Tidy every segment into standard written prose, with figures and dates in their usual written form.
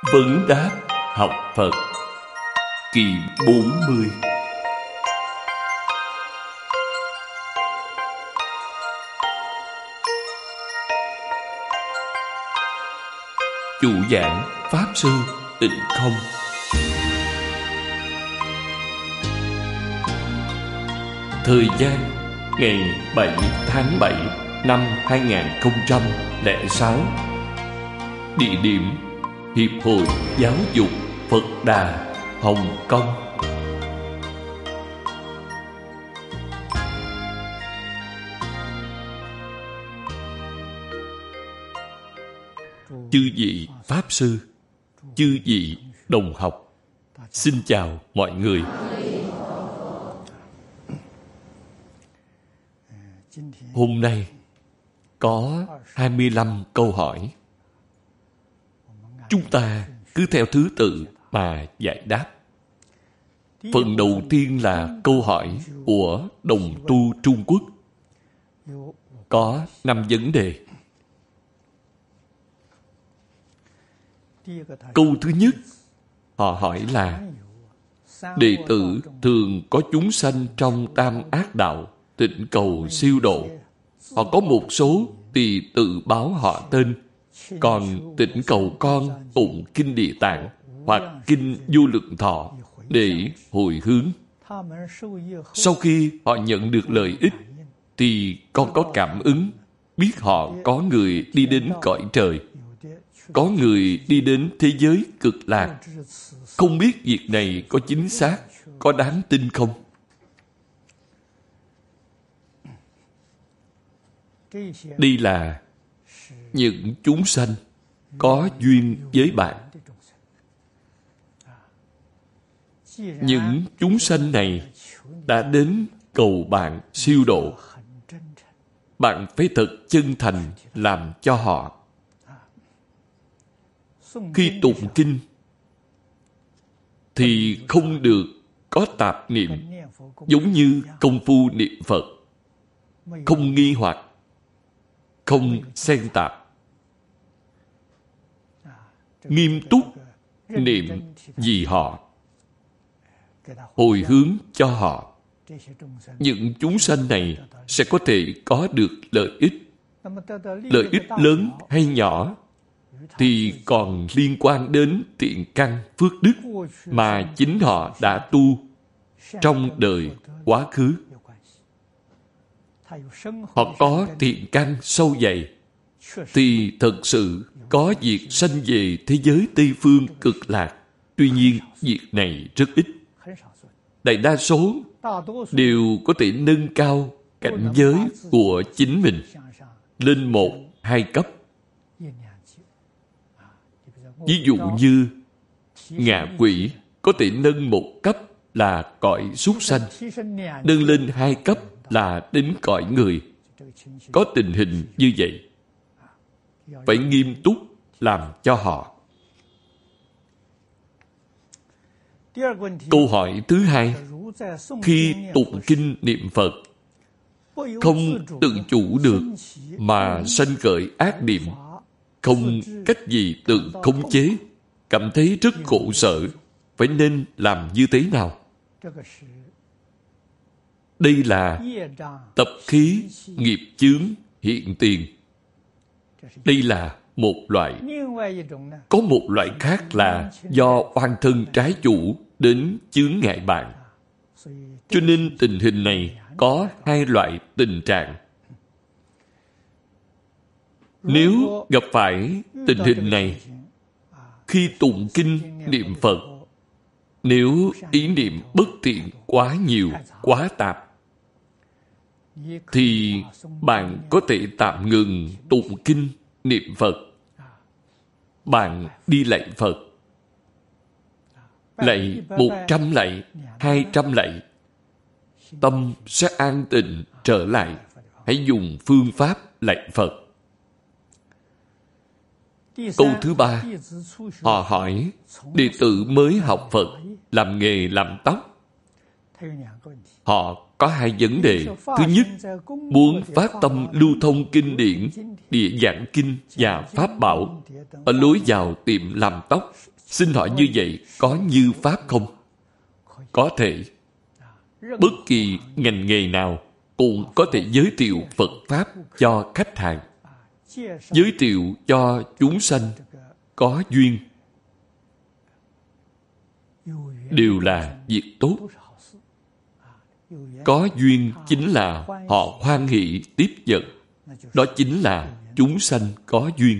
Vấn đáp học Phật kỳ 40. Chủ giảng Pháp Sư Tịnh Không. Thời gian ngày 7 tháng 7 năm 2006. Địa điểm Hiệp hội Giáo dục Phật Đà, Hồng Kông. Chư vị Pháp Sư, chư vị đồng học, xin chào mọi người. Hôm nay có 25 câu hỏi. Chúng ta cứ theo thứ tự mà giải đáp. Phần đầu tiên là câu hỏi của đồng tu Trung Quốc. Có 5 vấn đề. Câu thứ nhất, họ hỏi là: đệ tử thường có chúng sanh trong tam ác đạo thỉnh cầu siêu độ. Họ có một số thì tự báo họ tên, còn thỉnh cầu con tụng kinh Địa Tạng hoặc kinh Vô Lượng Thọ để hồi hướng. Sau khi họ nhận được lợi ích thì con có cảm ứng, biết họ có người đi đến cõi trời, có người đi đến thế giới cực lạc. Không biết việc này có chính xác, có đáng tin không? Đây là những chúng sanh có duyên với bạn. Những chúng sanh này đã đến cầu bạn siêu độ. Bạn phải thật chân thành làm cho họ. Khi tụng kinh thì không được có tạp niệm, giống như công phu niệm Phật, không nghi hoặc, không xen tạp. Nghiêm túc niệm vì họ, hồi hướng cho họ. Những chúng sanh này sẽ có thể có được lợi ích. Lợi ích lớn hay nhỏ thì còn liên quan đến thiện căn phước đức mà chính họ đã tu trong đời quá khứ. Họ có thiện căn sâu dày thì thật sự có việc sanh về thế giới Tây Phương cực lạc. Tuy nhiên, việc này rất ít. Đại đa số đều có thể nâng cao cảnh giới của chính mình lên 1-2 cấp. Ví dụ như ngạ quỷ có thể nâng 1 cấp là cõi súc sanh, nâng lên 2 cấp là đến cõi người. Có tình hình như vậy. Phải nghiêm túc làm cho họ. Câu hỏi thứ hai, khi tụng kinh niệm Phật, không tự chủ được mà sanh khởi ác niệm, không cách gì tự khống chế, cảm thấy rất khổ sở, phải nên làm như thế nào? Đây là tập khí nghiệp chướng hiện tiền. Đây là một loại. Có một loại khác là do oan thân trái chủ đến chướng ngại bạn. Cho nên tình hình này có 2 loại tình trạng. Nếu gặp phải tình hình này, khi tụng kinh niệm Phật, nếu ý niệm bất thiện quá nhiều, quá tạp, thì bạn có thể tạm ngừng tụng kinh niệm Phật. Bạn đi lạy Phật, lạy 100 lạy, 200 lạy, tâm sẽ an tịnh trở lại. Hãy dùng phương pháp lạy Phật. Câu thứ ba, họ hỏi đệ tử mới học Phật, làm nghề làm tóc. Họ có hai vấn đề. Thứ nhất, muốn phát tâm lưu thông kinh điển, địa giảng kinh và pháp bảo ở lối vào tiệm làm tóc. Xin hỏi như vậy có như pháp không? Có thể. Bất kỳ ngành nghề nào cũng có thể giới thiệu Phật Pháp cho khách hàng, giới thiệu cho chúng sanh có duyên, đều là việc tốt. Có duyên chính là họ hoan hỷ tiếp nhận. Đó chính là chúng sanh có duyên.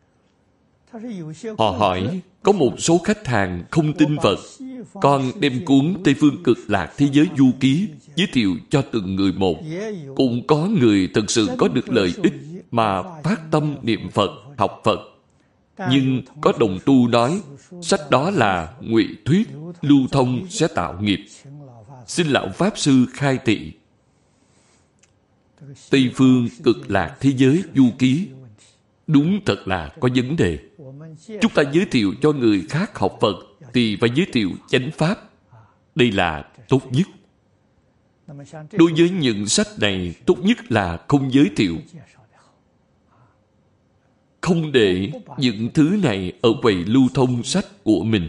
Họ hỏi, có một số khách hàng không tin Phật, con đem cuốn Tây Phương Cực Lạc Thế Giới Du Ký giới thiệu cho từng người một. Cũng có người thực sự có được lợi ích mà phát tâm niệm Phật, học Phật. Nhưng có đồng tu nói, sách đó là ngụy thuyết, lưu thông sẽ tạo nghiệp. Xin Lão Pháp Sư khai thị. Tây Phương Cực Lạc Thế Giới Du Ký đúng thật là có vấn đề. Chúng ta giới thiệu cho người khác học Phật thì phải giới thiệu chánh Pháp. Đây là tốt nhất. Đối với những sách này, tốt nhất là không giới thiệu. Không để những thứ này ở quầy lưu thông sách của mình.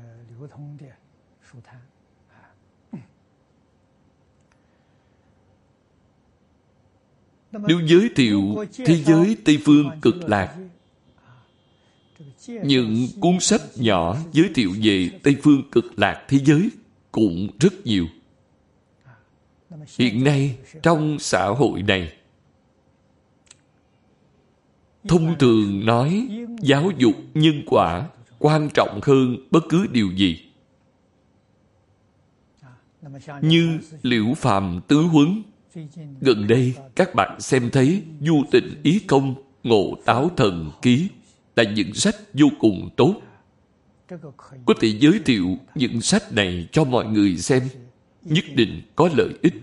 Nếu giới thiệu thế giới Tây Phương Cực Lạc, những cuốn sách nhỏ giới thiệu về Tây Phương Cực Lạc thế giới cũng rất nhiều. Hiện nay, trong xã hội này, thông thường nói giáo dục nhân quả quan trọng hơn bất cứ điều gì. Như Liễu Phàm Tứ Huấn, gần đây các bạn xem thấy Du Tịnh Ý Công, Ngộ Táo Thần Ký là những sách vô cùng tốt. Có thể giới thiệu những sách này cho mọi người xem, nhất định có lợi ích.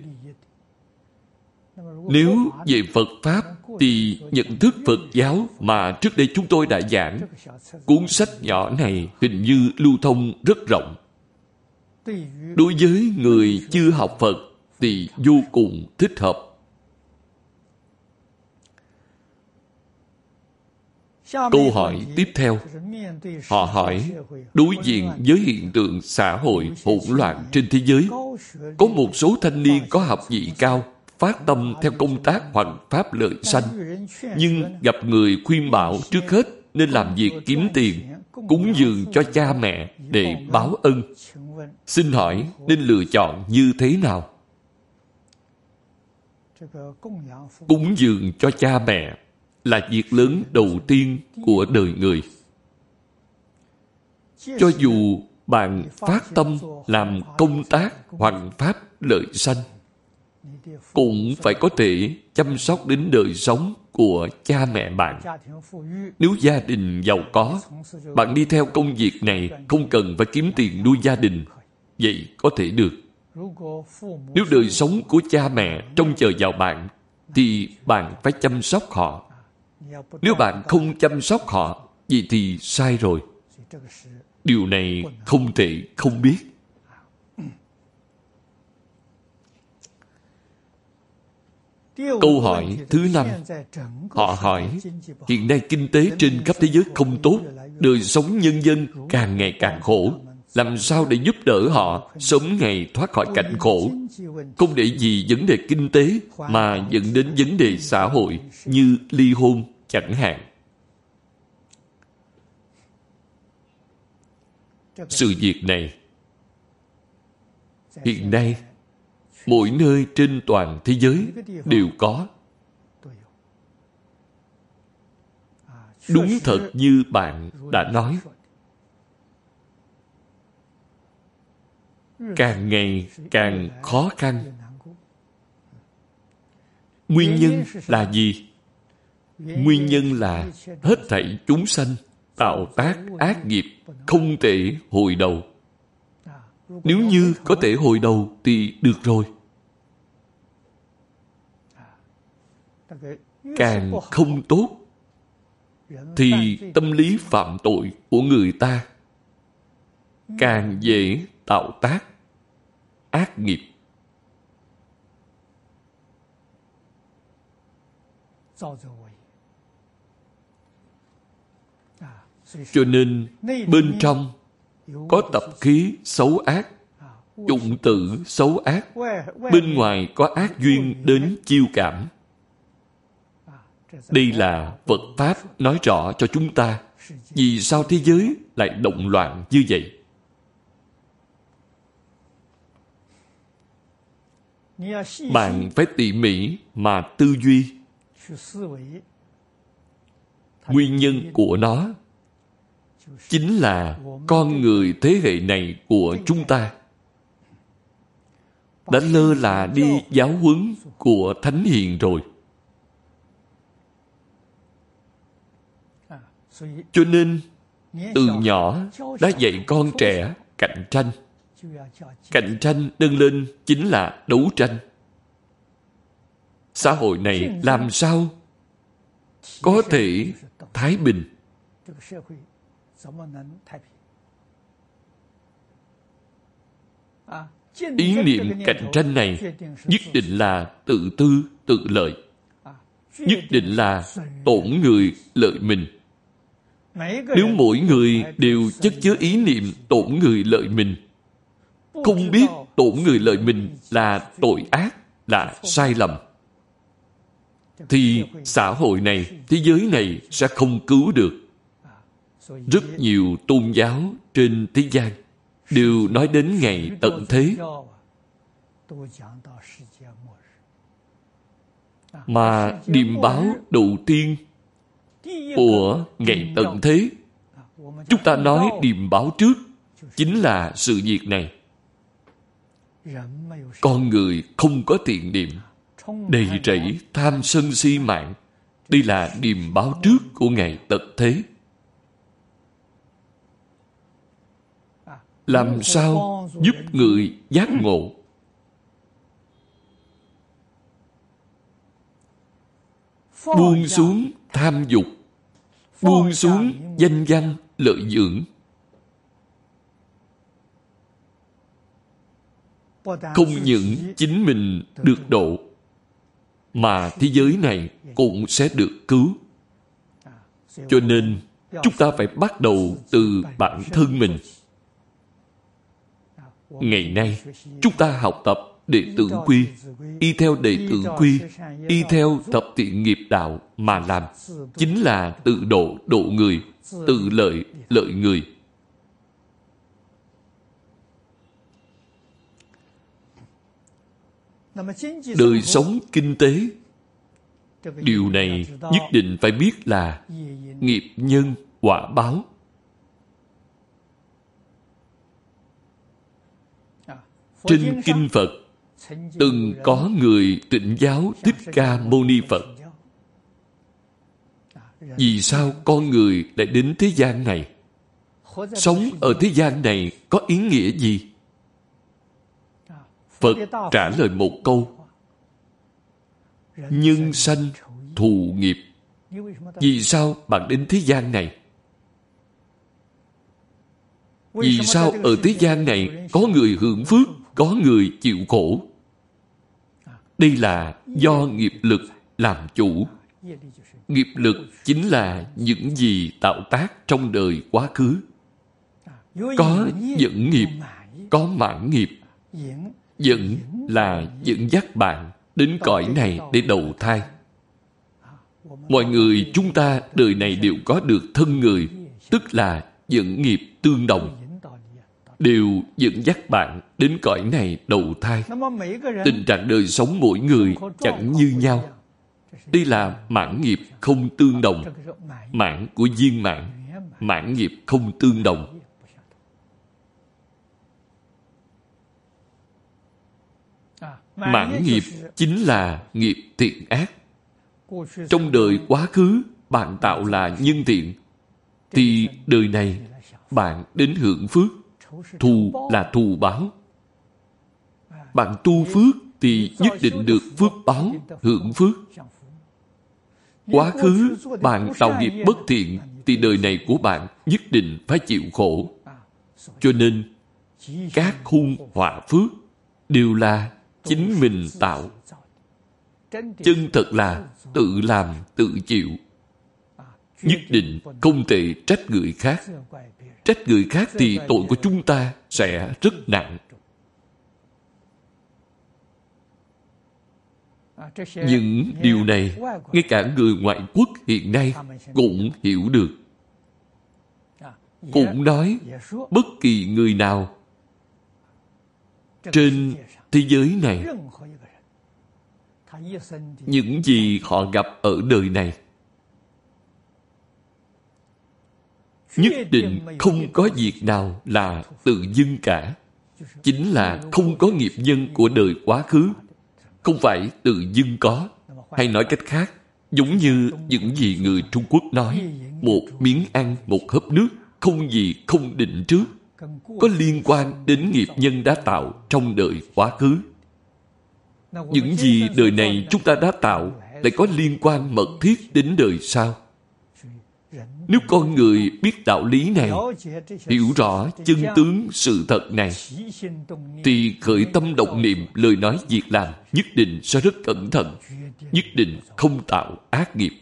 Nếu về Phật Pháp thì nhận thức Phật giáo mà trước đây chúng tôi đã giảng, cuốn sách nhỏ này hình như lưu thông rất rộng. Đối với người chưa học Phật thì vô cùng thích hợp. Câu hỏi tiếp theo, họ hỏi, đối diện với hiện tượng xã hội hỗn loạn trên thế giới, có một số thanh niên có học vị cao, phát tâm theo công tác hoằng pháp lợi sanh, nhưng gặp người khuyên bảo trước hết nên làm việc kiếm tiền, cúng dường cho cha mẹ để báo ân. Xin hỏi nên lựa chọn như thế nào? Cúng dường cho cha mẹ là việc lớn đầu tiên của đời người. Cho dù bạn phát tâm làm công tác hoằng pháp lợi sanh, cũng phải có thể chăm sóc đến đời sống của cha mẹ bạn. Nếu gia đình giàu có, bạn đi theo công việc này không cần phải kiếm tiền nuôi gia đình, vậy có thể được. Nếu đời sống của cha mẹ trông chờ vào bạn, thì bạn phải chăm sóc họ. Nếu bạn không chăm sóc họ, vậy thì sai rồi. Điều này không thể không biết. Câu hỏi thứ 5, họ hỏi, hiện nay kinh tế trên khắp thế giới không tốt, đời sống nhân dân càng ngày càng khổ. Làm sao để giúp đỡ họ sớm ngày thoát khỏi cảnh khổ? Không để vì vấn đề kinh tế mà dẫn đến vấn đề xã hội như ly hôn chẳng hạn. Sự việc này hiện nay mỗi nơi trên toàn thế giới đều có. Đúng thật như bạn đã nói, càng ngày càng khó khăn. Nguyên nhân là gì? Nguyên nhân là hết thảy chúng sanh tạo tác ác nghiệp không thể hồi đầu. Nếu như có thể hồi đầu thì được rồi. Càng không tốt thì tâm lý phạm tội của người ta càng dễ tạo tác ác nghiệp. Cho nên bên trong có tập khí xấu ác, dụng tử xấu ác, bên ngoài có ác duyên đến chiêu cảm. Đây là Phật Pháp nói rõ cho chúng ta vì sao thế giới lại động loạn như vậy. Bạn phải tỉ mỉ mà tư duy. Nguyên nhân của nó chính là con người thế hệ này của chúng ta đã lơ là đi giáo huấn của Thánh Hiền rồi. Cho nên từ nhỏ đã dạy con trẻ cạnh tranh. Cạnh tranh nâng lên chính là đấu tranh. Xã hội này làm sao có thể thái bình? Ý niệm cạnh tranh này nhất định là tự tư, tự lợi. Nhất định là tổn người lợi mình. Nếu mỗi người đều chất chứa ý niệm tổn người lợi mình, không biết tổn người lợi mình là tội ác, là sai lầm, thì xã hội này, thế giới này sẽ không cứu được. Rất nhiều tôn giáo trên thế gian đều nói đến ngày tận thế. Mà điềm báo đầu tiên của ngày tận thế, chúng ta nói điềm báo trước chính là sự việc này. Con người không có thiện niệm, đầy rẫy tham sân si mạng. Đây là điềm báo trước của ngày tận thế. Làm sao giúp người giác ngộ? Buông xuống tham dục, buông xuống danh văn lợi dưỡng. Không những chính mình được độ, mà thế giới này cũng sẽ được cứu. Cho nên chúng ta phải bắt đầu từ bản thân mình. Ngày nay chúng ta học tập đệ tử quy, y theo đệ tử quy, y theo thập thiện nghiệp đạo mà làm, chính là tự độ độ người, tự lợi lợi người. Đời sống kinh tế, điều này nhất định phải biết là nghiệp nhân quả báo. Trên kinh Phật từng có người Tịnh giáo Thích Ca Mâu Ni Phật. Vì sao con người lại đến thế gian này? Sống ở thế gian này có ý nghĩa gì? Phật trả lời một câu: nhân sanh thù nghiệp. Vì sao bạn đến thế gian này? Vì sao ở thế gian này có người hưởng phước, có người chịu khổ? Đây là do nghiệp lực làm chủ. Nghiệp lực chính là những gì tạo tác trong đời quá khứ. Có dẫn nghiệp, có mãn nghiệp. Dẫn là dẫn dắt bạn đến cõi này để đầu thai. Mọi người chúng ta đời này đều có được thân người, tức là dẫn nghiệp tương đồng, đều dẫn dắt bạn đến cõi này đầu thai. Tình trạng đời sống mỗi người chẳng như nhau. Đây là mãn nghiệp không tương đồng. Mãn của viên mãn, mãn nghiệp không tương đồng. Mãn nghiệp chính là nghiệp thiện ác. Trong đời quá khứ bạn tạo là nhân thiện, thì đời này bạn đến hưởng phước. Thù là thù báo. Bạn tu phước thì nhất định được phước báo, hưởng phước. Quá khứ bạn tạo nghiệp bất thiện thì đời này của bạn nhất định phải chịu khổ. Cho nên các hung họa phước đều là chính mình tạo. chân thật là tự làm tự chịu. Nhất định không thể trách người khác. Trách người khác thì tội của chúng ta sẽ rất nặng. Những điều này, ngay cả người ngoại quốc hiện nay cũng hiểu được. Cũng nói, bất kỳ người nào trên thế giới này, những gì họ gặp ở đời này, nhất định không có việc nào là tự dưng cả. Chính là không có nghiệp nhân của đời quá khứ. Không phải tự dưng có. Hay nói cách khác, giống như những gì người Trung Quốc nói, một miếng ăn, một hớp nước, không gì không định trước, có liên quan đến nghiệp nhân đã tạo trong đời quá khứ. Những gì đời này chúng ta đã tạo lại có liên quan mật thiết đến đời sau. Nếu con người biết đạo lý này, hiểu rõ chân tướng sự thật này, thì khởi tâm động niệm, lời nói việc làm nhất định sẽ rất cẩn thận, nhất định không tạo ác nghiệp.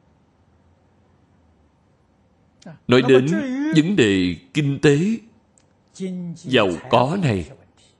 Nói đến vấn đề kinh tế giàu có này,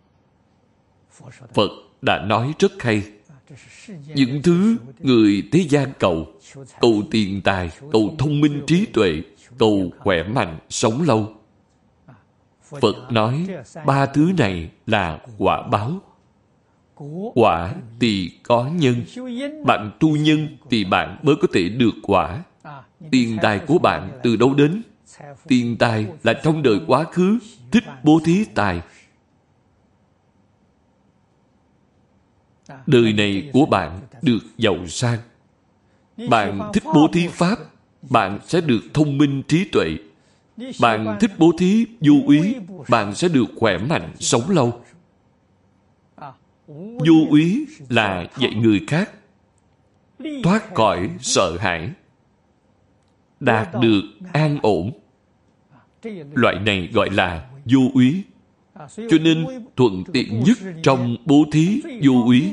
Phật đã nói rất hay. Những thứ người thế gian cầu tiền tài, cầu thông minh trí tuệ, cầu khỏe mạnh, sống lâu. Phật nói, ba thứ này là quả báo. Quả thì có nhân. Bạn tu nhân thì bạn mới có thể được quả. Tiền tài của bạn từ đâu đến? Tiền tài là trong đời quá khứ thích bố thí tài. Đời này của bạn được giàu sang. Bạn thích bố thí pháp, bạn sẽ được thông minh trí tuệ. Bạn thích bố thí vô úy, bạn sẽ được khỏe mạnh, sống lâu. Vô úy là dạy người khác thoát khỏi sợ hãi, đạt được an ổn. Loại này gọi là vô úy. Cho nên thuận tiện nhất trong bố thí vô úy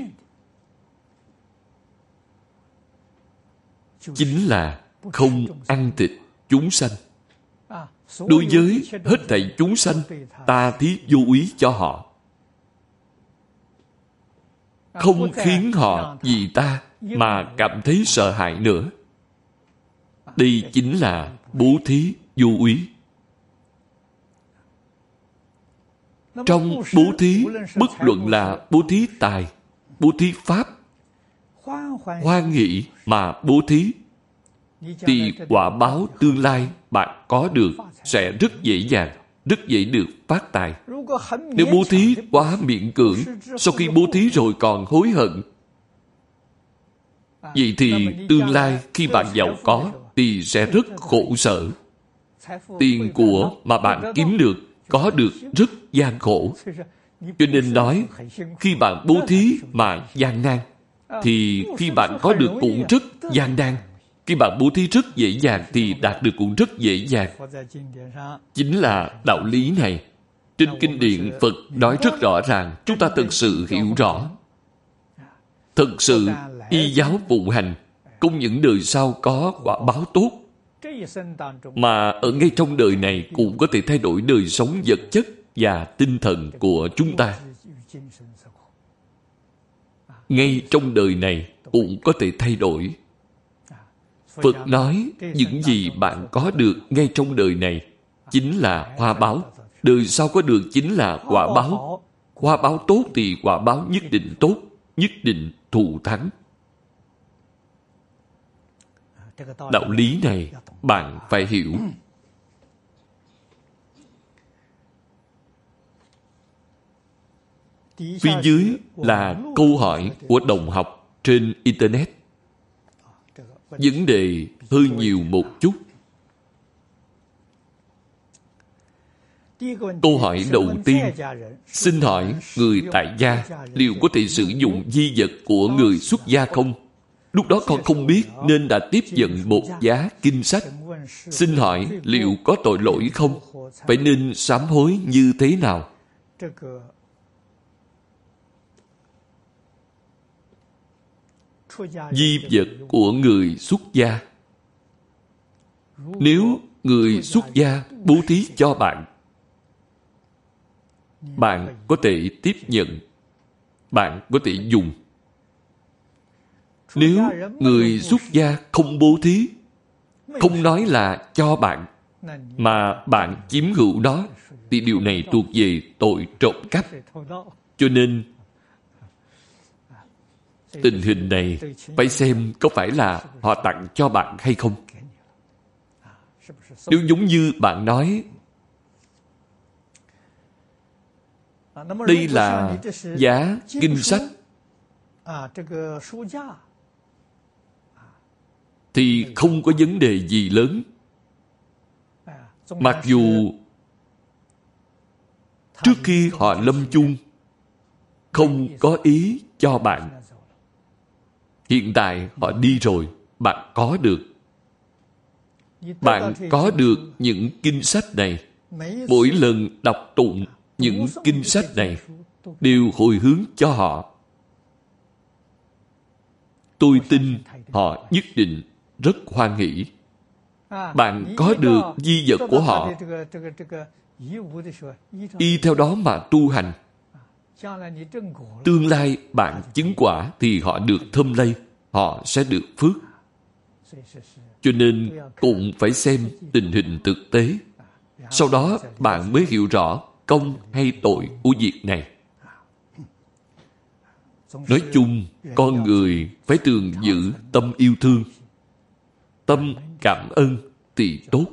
chính là không ăn thịt chúng sanh. Đối với hết thảy chúng sanh, ta thí vô úy cho họ, không khiến họ vì ta mà cảm thấy sợ hãi nữa. Đây chính là bố thí vô úy. Trong bố thí, bất luận là bố thí tài, bố thí pháp, hoan hỷ mà bố thí, thì quả báo tương lai bạn có được sẽ rất dễ dàng, rất dễ được phát tài. Nếu bố thí quá miễn cưỡng, sau khi bố thí rồi còn hối hận, vậy thì tương lai khi bạn giàu có thì sẽ rất khổ sở. Tiền của mà bạn kiếm được, có được rất gian khổ. Cho nên nói, khi bạn bố thí mà gian nan, thì khi bạn có được cũng rất gian nan. Khi bạn bố thí rất dễ dàng thì đạt được cũng rất dễ dàng. Chính là đạo lý này. Trên kinh điển Phật nói rất rõ ràng, chúng ta thực sự hiểu rõ. Thực sự y giáo phụng hành, không những đời sau có quả báo tốt, mà ở ngay trong đời này cũng có thể thay đổi đời sống vật chất và tinh thần của chúng ta. Ngay trong đời này cũng có thể thay đổi. Phật nói, những gì bạn có được ngay trong đời này chính là hoa báo. Đời sau có được chính là quả báo. Hoa báo tốt thì quả báo nhất định tốt, nhất định thù thắng. Đạo lý này bạn phải hiểu. Phía dưới là câu hỏi của đồng học trên Internet. Vấn đề hơi nhiều một chút. Câu hỏi đầu tiên, xin hỏi người tại gia liệu có thể sử dụng di vật của người xuất gia không? Lúc đó con không biết nên đã tiếp nhận một giá kinh sách. Xin hỏi liệu có tội lỗi không? Phải nên sám hối như thế nào? di vật của người xuất gia. Nếu người xuất gia bố thí cho bạn, bạn có thể tiếp nhận, bạn có thể dùng. Nếu người xuất gia không bố thí, không nói là cho bạn, mà bạn chiếm hữu đó, thì điều này thuộc về tội trộm cắp. Cho nên tình hình này phải xem có phải là họ tặng cho bạn hay không. Nếu giống như bạn nói, đây là giá kinh sách, thì không có vấn đề gì lớn. Mặc dù trước khi họ lâm chung không có ý cho bạn, hiện tại họ đi rồi, bạn có được. Bạn có được những kinh sách này. Mỗi lần đọc tụng những kinh sách này đều hồi hướng cho họ. Tôi tin họ nhất định rất hoan hỷ. Bạn có được di vật của họ, y theo đó mà tu hành. Tương lai bạn chứng quả thì họ được thơm lây, họ sẽ được phước. Cho nên cũng phải xem tình hình thực tế. Sau đó bạn mới hiểu rõ công hay tội của việc này. Nói chung, con người phải thường giữ tâm yêu thương, tâm cảm ơn thì tốt.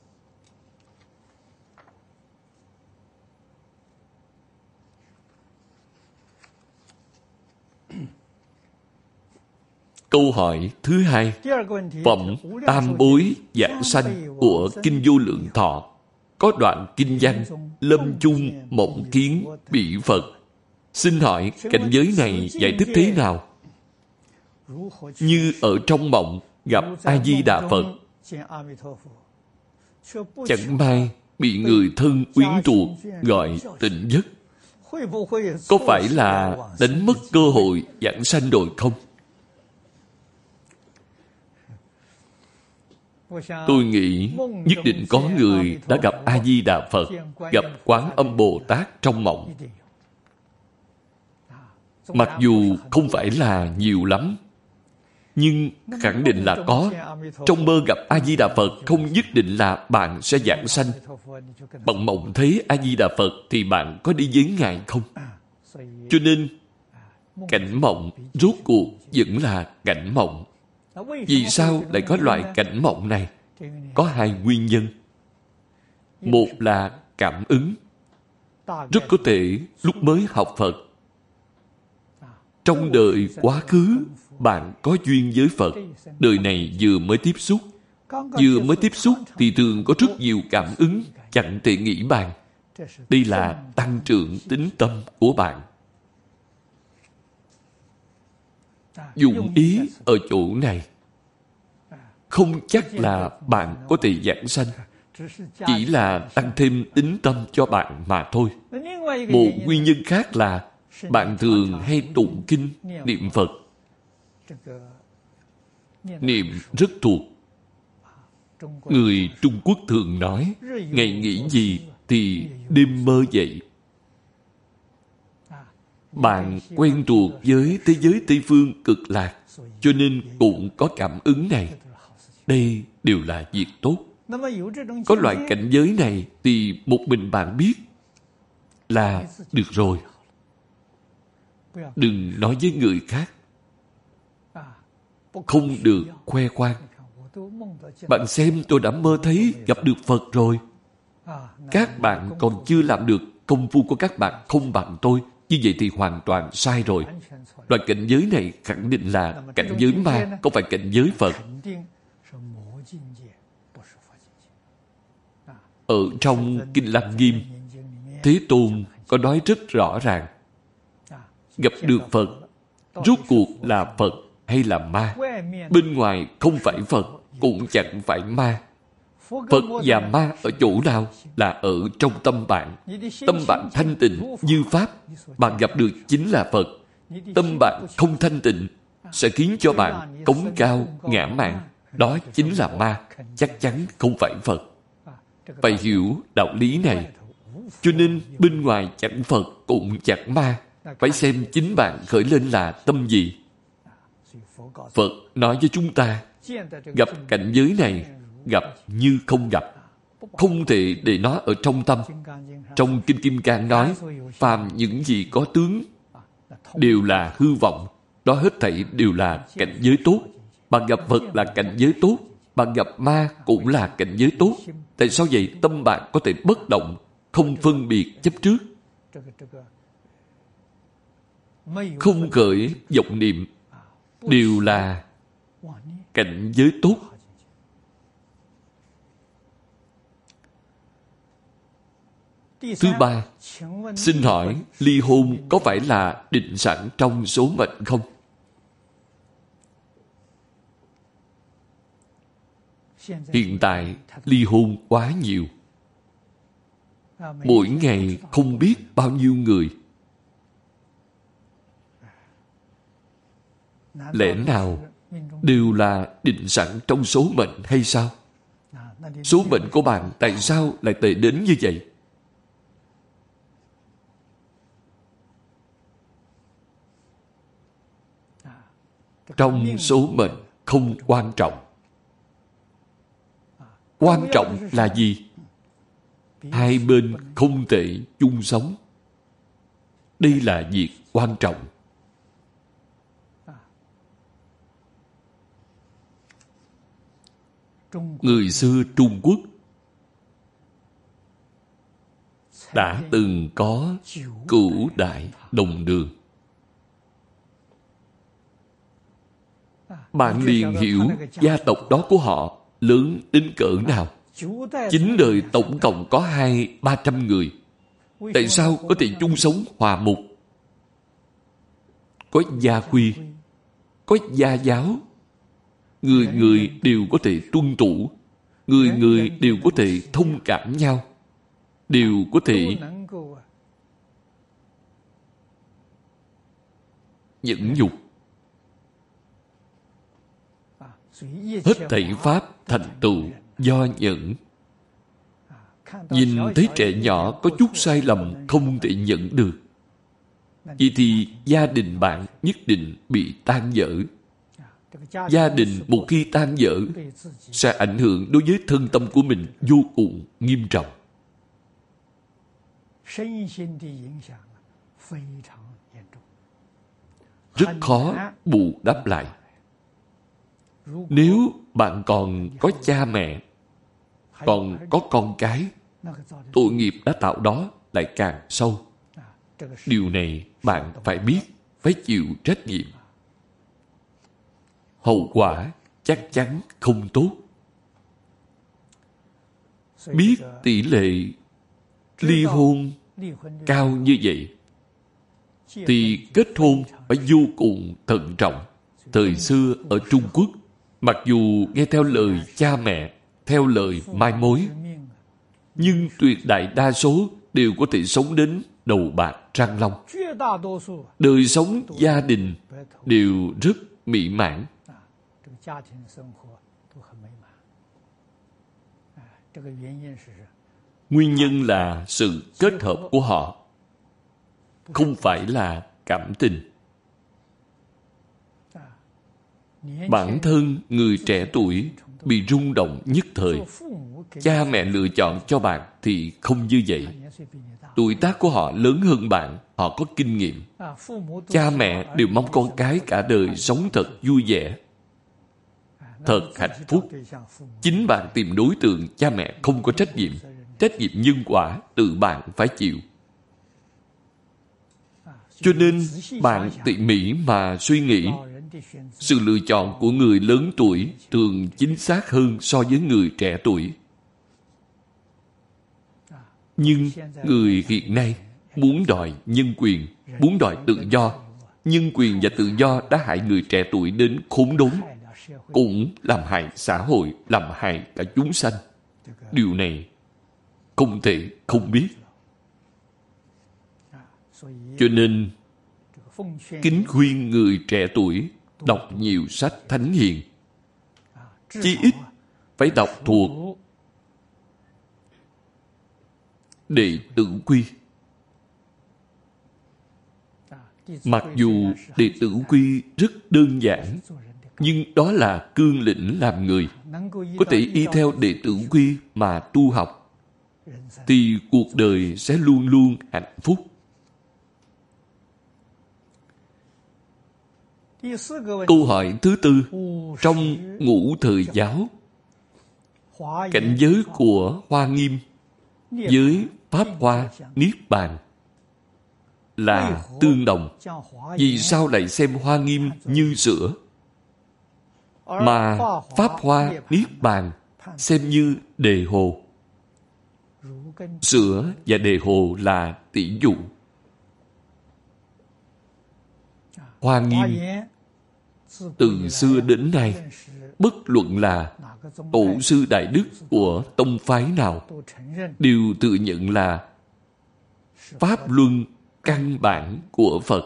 Câu hỏi thứ hai, phẩm tam bối giảng sanh của Kinh Vô Lượng Thọ có đoạn kinh văn lâm chung mộng kiến bị Phật. Xin hỏi cảnh giới này giải thích thế nào? Như ở trong mộng gặp A-di-đà Phật, chẳng may bị người thân quyến thuộc gọi tỉnh giấc, có phải là đánh mất cơ hội giảng sanh rồi không? Tôi nghĩ nhất định có người đã gặp A-di-đà Phật, gặp Quán Âm Bồ Tát trong mộng. Mặc dù không phải là nhiều lắm, nhưng khẳng định là có. Trong mơ gặp A-di-đà Phật không nhất định là bạn sẽ giảng sanh. Bạn mộng thấy A-di-đà Phật thì bạn có đi với Ngài không? Cho nên cảnh mộng rốt cuộc vẫn là cảnh mộng. Vì sao lại có loại cảnh mộng này? Có hai nguyên nhân. Một là cảm ứng. Rất có thể lúc mới học Phật, trong đời quá khứ bạn có duyên với Phật, đời này vừa mới tiếp xúc. Vừa mới tiếp xúc thì thường có rất nhiều cảm ứng chẳng thể nghĩ bàn. Đây là tăng trưởng tín tâm của bạn. Dụng ý ở chỗ này, không chắc là bạn có thể giảng sanh, chỉ là tăng thêm tín tâm cho bạn mà thôi. Một nguyên nhân khác là bạn thường hay tụng kinh, niệm Phật. Niệm rất thuộc. Người Trung Quốc thường nói, ngày nghĩ gì thì đêm mơ dậy. Bạn quen thuộc với thế giới Tây Phương cực lạc, cho nên cũng có cảm ứng này. Đây đều là việc tốt. Có loại cảnh giới này thì một mình bạn biết là được rồi. Đừng nói với người khác. Không được khoe khoang. Bạn xem, tôi đã mơ thấy gặp được Phật rồi. Các bạn còn chưa làm được, công phu của các bạn không bằng tôi. Như vậy thì hoàn toàn sai rồi. Loại cảnh giới này khẳng định là cảnh giới ma, không phải cảnh giới Phật. Ở trong Kinh Lăng Nghiêm, Thế Tôn có nói rất rõ ràng, gặp được Phật, rốt cuộc là Phật hay là ma? Bên ngoài không phải Phật, cũng chẳng phải ma. Phật và ma ở chỗ nào? Là ở trong tâm bạn. Tâm bạn thanh tịnh như Pháp, bạn gặp được chính là Phật. Tâm bạn không thanh tịnh, sẽ khiến cho bạn cống cao ngã mạn. Đó chính là ma, chắc chắn không phải Phật. Phải hiểu đạo lý này. Cho nên bên ngoài chẳng Phật cũng chẳng ma. Phải xem chính bạn khởi lên là tâm gì. Phật nói với chúng ta, gặp cảnh giới này, gặp như không gặp. Không thể để nó ở trong tâm. Trong Kinh Kim Cang nói, phàm những gì có tướng đều là hư vọng. Đó hết thảy đều là cảnh giới tốt. Bạn gặp Phật là cảnh giới tốt. Bạn gặp ma cũng là cảnh giới tốt. Tại sao vậy? Tâm bạn có thể bất động, không phân biệt chấp trước, không khởi vọng niệm, đều là cảnh giới tốt. Thứ ba, xin hỏi ly hôn có phải là định sẵn trong số mệnh không? Hiện tại ly hôn quá nhiều. Mỗi ngày không biết bao nhiêu người. Lẽ nào đều là định sẵn trong số mệnh hay sao? Số mệnh của bạn tại sao lại tệ đến như vậy? Trong số mệnh không quan trọng. Quan trọng là gì? Hai bên không thể chung sống. Đây là việc quan trọng. Người xưa Trung Quốc đã từng có cửu đại đồng đường. Bạn liền hiểu gia tộc đó của họ lớn đến cỡ nào. 9 đời tổng cộng có 200-300 người. Tại sao có thể chung sống hòa mục? Có gia quy, có gia giáo. Người người đều có thể tuân thủ. Người người đều có thể thông cảm nhau. Đều có thể nhẫn nhục. Hết thảy pháp thành tựu do nhẫn. Nhìn thấy trẻ nhỏ có chút sai lầm không thể nhẫn được. Vậy thì gia đình bạn nhất định bị tan vỡ. Gia đình một khi tan vỡ sẽ ảnh hưởng đối với thân tâm của mình vô cùng nghiêm trọng. Rất khó bù đắp lại. Nếu bạn còn có cha mẹ, còn có con cái, tội nghiệp đã tạo đó lại càng sâu. Điều này bạn phải biết, phải chịu trách nhiệm. Hậu quả chắc chắn không tốt. Biết tỷ lệ ly hôn cao như vậy, thì kết hôn phải vô cùng thận trọng. Thời xưa ở Trung Quốc, mặc dù nghe theo lời cha mẹ, theo lời mai mối, nhưng tuyệt đại đa số đều có thể sống đến đầu bạc răng long. Đời sống gia đình đều rất mỹ mãn. Nguyên nhân là sự kết hợp của họ, không phải là cảm tình. Bản thân người trẻ tuổi bị rung động nhất thời. Cha mẹ lựa chọn cho bạn thì không như vậy. Tuổi tác của họ lớn hơn bạn, họ có kinh nghiệm. Cha mẹ đều mong con cái cả đời sống thật vui vẻ, thật hạnh phúc. Chính bạn tìm đối tượng, cha mẹ không có trách nhiệm. Trách nhiệm nhân quả tự bạn phải chịu. Cho nên bạn tỉ mỉ mà suy nghĩ, sự lựa chọn của người lớn tuổi thường chính xác hơn so với người trẻ tuổi. Nhưng người hiện nay muốn đòi nhân quyền, muốn đòi tự do. Nhân quyền và tự do đã hại người trẻ tuổi đến khốn đốn, cũng làm hại xã hội, làm hại cả chúng sanh. Điều này không thể không biết. Cho nên kính khuyên người trẻ tuổi đọc nhiều sách thánh hiền. Chí ít phải đọc thuộc Đệ Tử Quy. Mặc dù Đệ Tử Quy rất đơn giản, nhưng đó là cương lĩnh làm người. Có thể y theo Đệ Tử Quy mà tu học, thì cuộc đời sẽ luôn luôn hạnh phúc. Câu hỏi thứ tư, trong ngũ thời giáo, cảnh giới của Hoa Nghiêm với Pháp Hoa Niết Bàn là tương đồng. Vì sao lại xem Hoa Nghiêm như sữa, mà Pháp Hoa Niết Bàn xem như đề hồ? Sữa và đề hồ là tỷ dụ. Hoa Nghiêm từ xưa đến nay, bất luận là tổ sư đại đức của tông phái nào, đều tự nhận là pháp luân căn bản của Phật.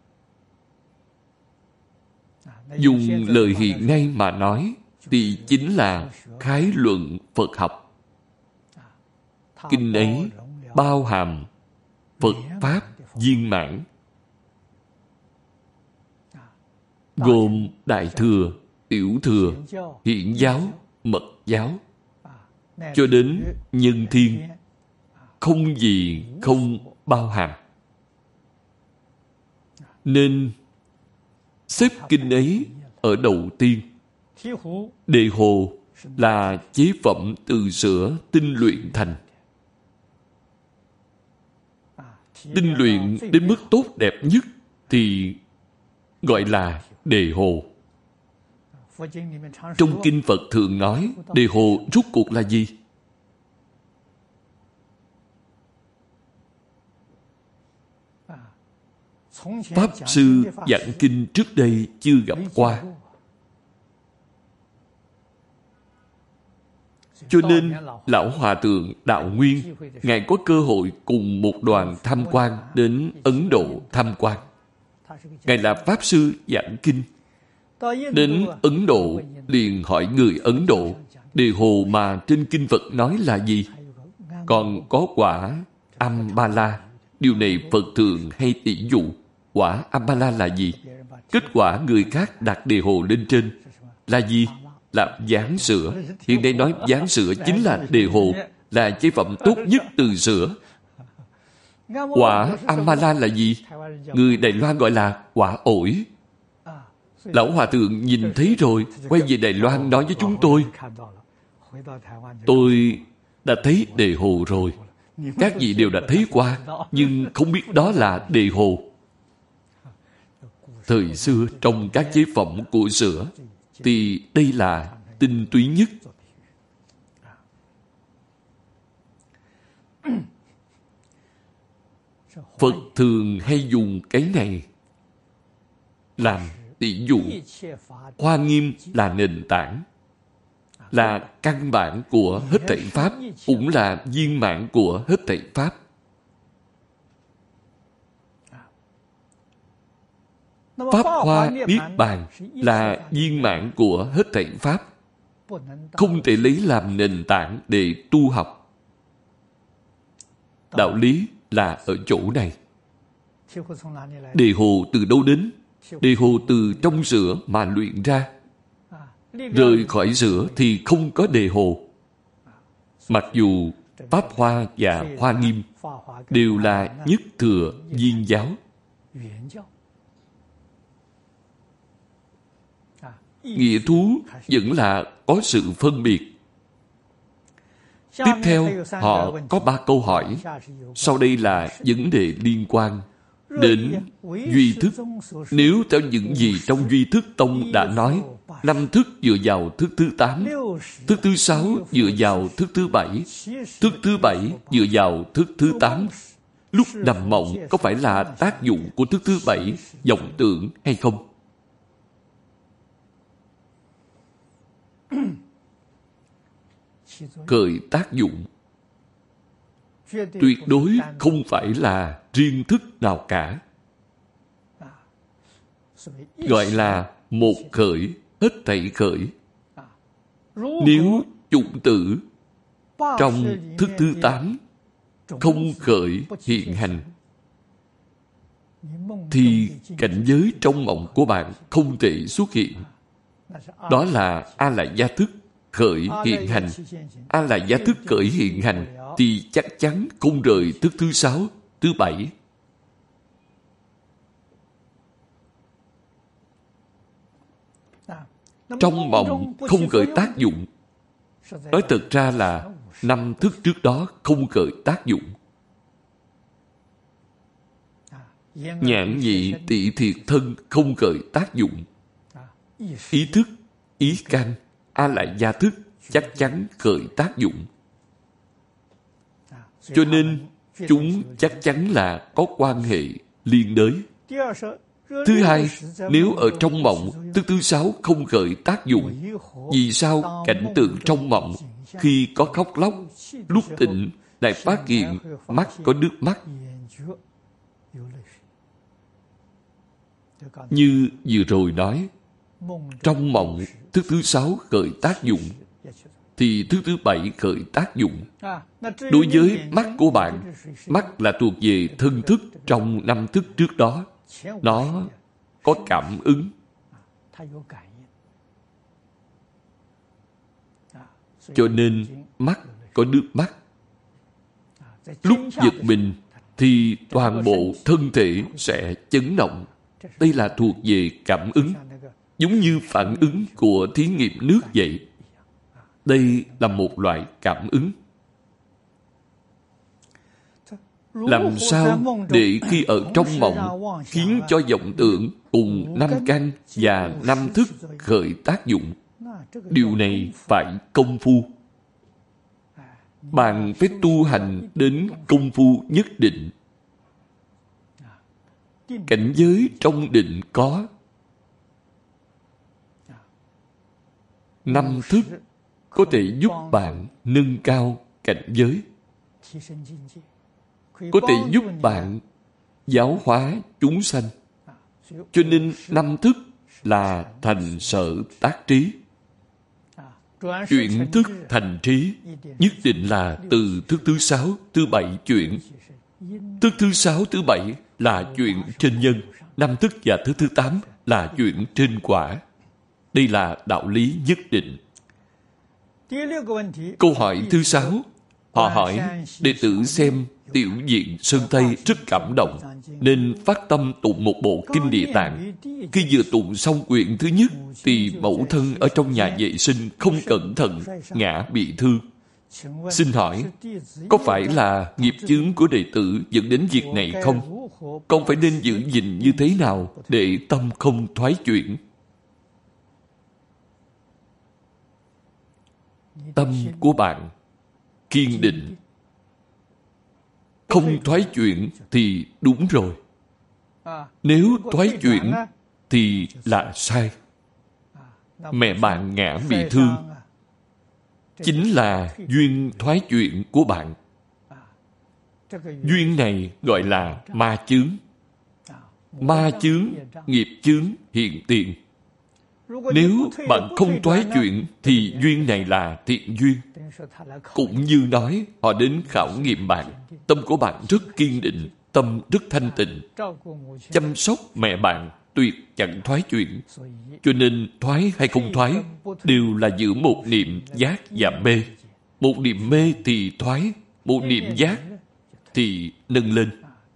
Dùng lời hiện nay mà nói, thì chính là khái luận Phật học. Kinh ấy bao hàm Phật Pháp viên mãn, gồm Đại Thừa, Tiểu Thừa, Hiển Giáo, Mật Giáo, cho đến Nhân Thiên, không gì không bao hàm. Nên xếp kinh ấy ở đầu tiên. Đề hồ là chế phẩm từ sữa tinh luyện thành. Tinh luyện đến mức tốt đẹp nhất thì gọi là đề hồ. Trong kinh Phật thường nói, đề hồ rốt cuộc là gì? Pháp sư giảng kinh trước đây chưa gặp qua. Cho nên, Lão Hòa Thượng Đạo Nguyên, Ngài có cơ hội cùng một đoàn tham quan đến Ấn Độ tham quan. Ngài là Pháp sư giảng kinh. Đến Ấn Độ, liền hỏi người Ấn Độ, đề hồ mà trên kinh Phật nói là gì? Còn có quả Ambala. Điều này Phật thường hay tỷ dụ. Quả Ambala là gì? Kết quả người khác đặt đề hồ lên trên là gì? Là gián sữa. Hiện nay nói gián sữa chính là đề hồ, là chế phẩm tốt nhất từ sữa. Quả Ambala là gì? Người Đài Loan gọi là quả ổi. Lão Hòa Thượng nhìn thấy rồi, quay về Đài Loan nói với chúng tôi đã thấy đề hồ rồi. Các vị đều đã thấy qua, nhưng không biết đó là đề hồ. Thời xưa, trong các chế phẩm của sữa, thì đây là tinh túy nhất. Phật thường hay dùng cái này làm tỷ dụ. Hoa Nghiêm là nền tảng, là căn bản của hết thảy Pháp, cũng là viên mãn của hết thảy Pháp. Pháp Hoa Niết Bàn là viên mãn của hết thảy Pháp, không thể lấy làm nền tảng để tu học. Đạo lý là ở chỗ này. Đề hồ từ đâu đến? Đề hồ từ trong sữa mà luyện ra. Rời khỏi sữa thì không có đề hồ. Mặc dù Pháp Hoa và Hoa Nghiêm đều là nhất thừa viên giáo. Nghĩa thú vẫn là có sự phân biệt. Tiếp theo, họ có 3 câu hỏi. Sau đây là vấn đề liên quan đến duy thức. Nếu theo những gì trong duy thức tông đã nói, 5 thức dựa vào thức thứ 8, thức thứ 6 dựa vào thức thứ 7, thức thứ 7 dựa vào thức thứ 8. Lúc nằm mộng có phải là tác dụng của thức thứ 7 vọng tưởng hay không? Khởi tác dụng tuyệt đối không phải là riêng thức nào cả. gọi là một khởi, hết thảy khởi. Nếu chủng tử trong thức thứ 8 không khởi hiện hành, thì cảnh giới trong mộng của bạn không thể xuất hiện. Đó là A-lại gia thức khởi hiện hành. A-lại gia thức khởi hiện hành thì chắc chắn không rời thức thứ 6, thứ 7. Trong mộng không khởi tác dụng. Nói thật ra là 5 thức trước đó không khởi tác dụng. Nhãn nhị tỷ thiệt thân không khởi tác dụng. Ý thức, ý căn, A-lại gia thức chắc chắn khởi tác dụng. Cho nên chúng chắc chắn là có quan hệ liên đới. Thứ hai, nếu ở trong mộng thức thứ 6 không khởi tác dụng, vì sao cảnh tượng trong mộng khi có khóc lóc, lúc tỉnh lại phát hiện mắt có nước mắt? Như vừa rồi nói, trong mộng thức thứ 6 khởi tác dụng, thì thức thứ 7 khởi tác dụng. Đối với mắt của bạn, mắt là thuộc về thân thức trong 5 thức trước đó. Nó có cảm ứng. Cho nên mắt có nước mắt. Lúc giật mình thì toàn bộ thân thể sẽ chấn động. Đây là thuộc về cảm ứng, giống như phản ứng của thí nghiệm nước vậy. Đây là một loại cảm ứng. Làm sao để khi ở trong mộng khiến cho vọng tưởng cùng 5 căn và 5 thức khởi tác dụng? Điều này phải công phu. Bạn phải tu hành đến công phu nhất định. Cảnh giới trong định có 5 thức có thể giúp bạn nâng cao cảnh giới, có thể giúp bạn giáo hóa chúng sanh. Cho nên 5 thức là thành sở tác trí. Chuyển thức thành trí nhất định là từ thức thứ 6, thứ 7 chuyển. Thức thứ 6, thứ 7 là chuyện trên nhân. 5 thức và thức thứ 8 là chuyện trên quả. Đây là đạo lý nhất định. Câu hỏi thứ 6, họ hỏi, đệ tử xem Tiểu Diện Sơn Tây rất cảm động, nên phát tâm tụng một bộ Kinh Địa Tạng. Khi vừa tụng xong quyển thứ nhất, thì mẫu thân ở trong nhà vệ sinh không cẩn thận, ngã bị thương. Xin hỏi, có phải là nghiệp chướng của đệ tử dẫn đến việc này không? Con phải nên giữ gìn như thế nào để tâm không thoái chuyển? Tâm của bạn kiên định, không thoái chuyển thì đúng rồi. Nếu thoái chuyển thì là sai. Mẹ bạn ngã bị thương chính là duyên thoái chuyển của bạn. Duyên này gọi là ma chướng. Ma chướng, nghiệp chướng hiện tiền. Nếu bạn không thoái chuyển thì duyên này là thiện duyên. Cũng như nói họ đến khảo nghiệm bạn. Tâm của bạn rất kiên định, tâm rất thanh tịnh. Chăm sóc mẹ bạn tuyệt chẳng thoái chuyển. Cho nên thoái hay không thoái đều là giữ một niệm giác và mê. Một niệm mê thì thoái, một niệm giác thì nâng lên.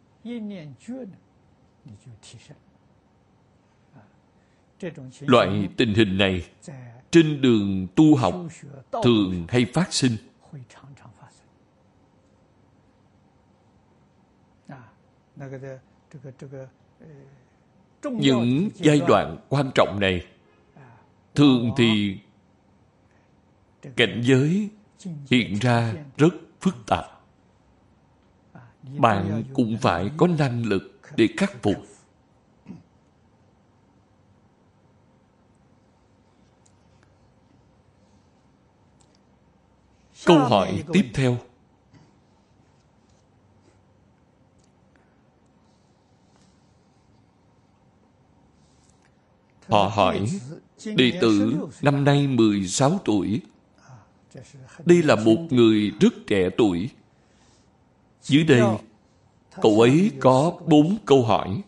Loại tình hình này trên đường tu học thường hay phát sinh. Những giai đoạn quan trọng này thường thì cảnh giới hiện ra rất phức tạp. Bạn cũng phải có năng lực để khắc phục. Câu hỏi tiếp theo. Họ hỏi, đệ tử năm nay 16 tuổi. Đây là một người rất trẻ tuổi. Dưới đây, cậu ấy có 4 câu hỏi.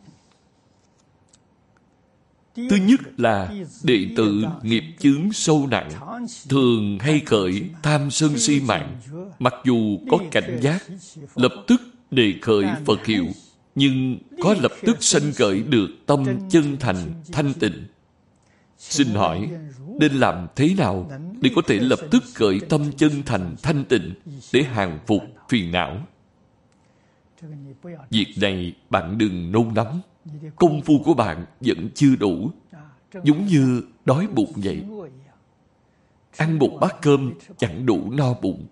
Thứ nhất là đệ tử nghiệp chướng sâu nặng, thường hay khởi tham sân si mạng. Mặc dù có cảnh giác, lập tức đề khởi Phật hiệu, nhưng có lập tức sanh khởi được tâm chân thành, thanh tịnh. Xin hỏi, nên làm thế nào để có thể lập tức khởi tâm chân thành, thanh tịnh để hàng phục phiền não? Việc này bạn đừng nôn nóng. Công phu của bạn vẫn chưa đủ. Giống như đói bụng vậy. Ăn một bát cơm chẳng đủ no bụng.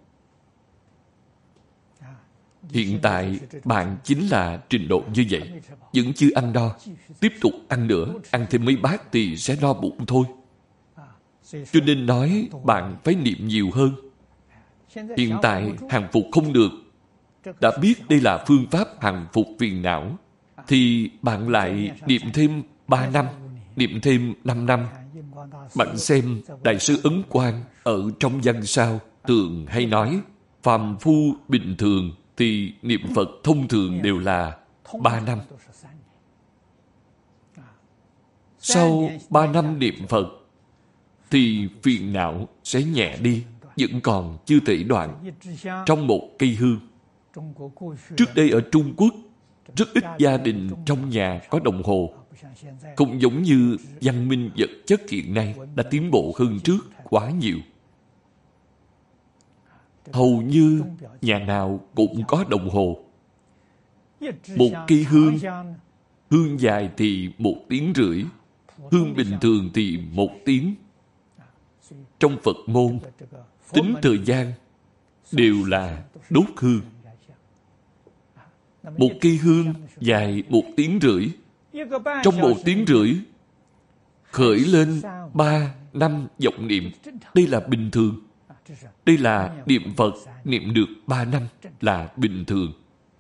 Hiện tại bạn chính là trình độ như vậy, vẫn chưa ăn no. Tiếp tục ăn nữa, ăn thêm mấy bát thì sẽ no bụng thôi. Cho nên nói bạn phải niệm nhiều hơn. Hiện tại hàng phục không được, đã biết đây là phương pháp hàng phục phiền não, thì bạn lại niệm thêm 3 năm, niệm thêm 5 năm. Bạn xem Đại sư Ấn Quang ở trong văn sao thường hay nói, phàm phu bình thường thì niệm Phật thông thường đều là 3 năm. Sau 3 năm niệm Phật thì phiền não sẽ nhẹ đi, vẫn còn chưa thể đoạn. Trong một cây hương, trước đây ở Trung Quốc, rất ít gia đình trong nhà có đồng hồ. Không giống như văn minh vật chất hiện nay đã tiến bộ hơn trước quá nhiều. Hầu như nhà nào cũng có đồng hồ. Một cây hương, hương dài thì 1 tiếng rưỡi, hương bình thường thì 1 tiếng. Trong Phật môn, tính thời gian đều là đốt hương. Một cây hương dài 1 tiếng rưỡi. Trong 1 tiếng rưỡi, khởi lên 3-5 vọng niệm. Đây là bình thường. Đây là niệm Phật, niệm được 3 năm là bình thường.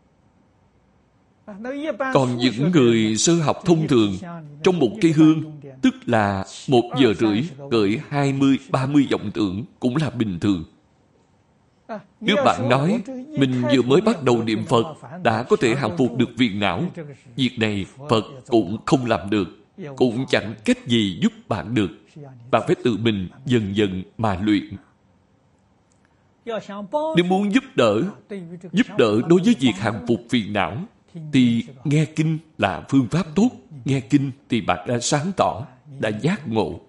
Còn những người sơ học thông thường, trong một cây hương, tức là 1 giờ rưỡi, khởi 20-30 vọng tưởng cũng là bình thường. Nếu bạn nói, mình vừa mới bắt đầu niệm Phật, đã có thể hàng phục được phiền não, việc này Phật cũng không làm được, cũng chẳng cách gì giúp bạn được. Bạn phải tự mình dần dần mà luyện. Nếu muốn giúp đỡ đối với việc hàng phục phiền não, thì nghe kinh là phương pháp tốt. Nghe kinh thì bạn đã sáng tỏ, đã giác ngộ.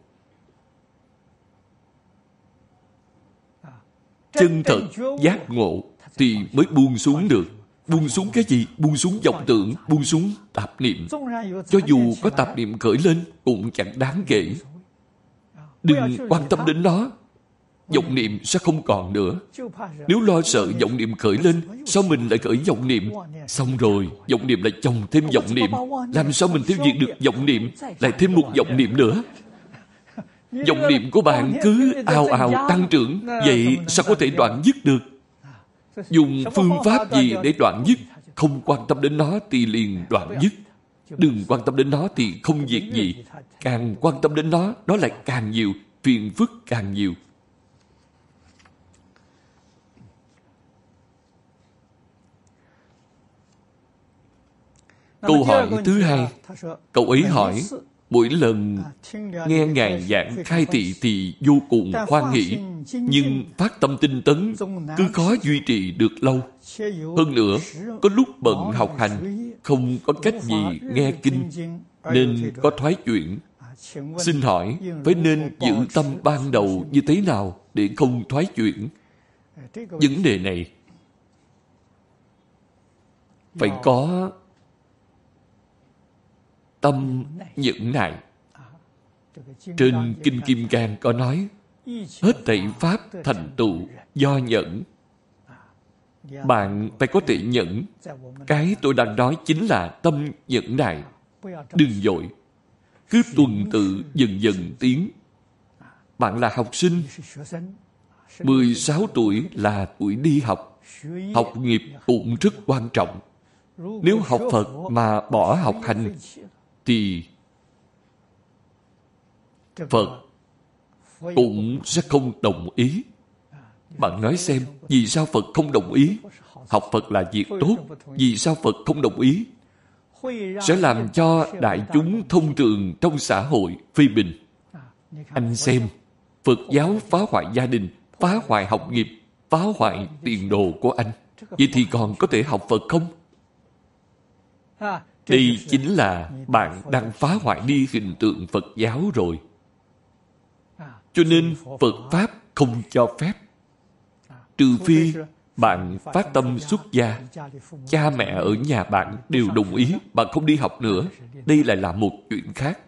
Chân thật giác ngộ thì mới buông xuống được. Buông xuống cái gì? Buông xuống vọng tưởng, buông xuống tạp niệm. Cho dù có tạp niệm khởi lên cũng chẳng đáng kể. Đừng quan tâm đến nó. Vọng niệm sẽ không còn nữa. Nếu lo sợ vọng niệm khởi lên, sao mình lại khởi vọng niệm? Xong rồi, vọng niệm lại chồng thêm vọng niệm. Làm sao mình tiêu diệt được vọng niệm? Lại thêm một vọng niệm nữa. Vọng niệm của bạn cứ ào ào tăng trưởng, vậy sao có thể đoạn dứt được? Dùng phương pháp gì để đoạn dứt? Không quan tâm đến nó thì liền đoạn dứt. Đừng quan tâm đến nó thì không việc gì. Càng quan tâm đến nó, nó lại càng nhiều, phiền phức càng nhiều. Câu hỏi thứ hai, cậu ấy hỏi, mỗi lần nghe Ngài giảng khai thị thì vô cùng hoan hỷ, nhưng phát tâm tinh tấn cứ khó duy trì được lâu. Hơn nữa, có lúc bận học hành, không có cách gì nghe kinh, nên có thoái chuyển. Xin hỏi, phải nên giữ tâm ban đầu như thế nào để không thoái chuyển? Vấn đề này phải có tâm nhẫn nại. Trên Kinh Kim Cang có nói, hết thảy pháp thành tựu do nhẫn. Bạn phải có thể nhẫn. Cái tôi đang nói chính là tâm nhẫn nại. Đừng vội, cứ tuần tự dần dần tiến. Bạn là học sinh, 16 tuổi là tuổi đi học. Học nghiệp cũng rất quan trọng. Nếu học Phật mà bỏ học hành thì Phật cũng sẽ không đồng ý. Bạn nói xem, vì sao Phật không đồng ý? Học Phật là việc tốt, vì sao Phật không đồng ý? Sẽ làm cho đại chúng thông thường trong xã hội phê bình. Anh xem, Phật giáo phá hoại gia đình, phá hoại học nghiệp, phá hoại tiền đồ của anh. Vậy thì còn có thể học Phật không? Đây chính là bạn đang phá hoại đi hình tượng Phật giáo rồi. Cho nên Phật Pháp không cho phép. Trừ phi bạn phát tâm xuất gia, cha mẹ ở nhà bạn đều đồng ý, bạn không đi học nữa. Đây lại là một chuyện khác.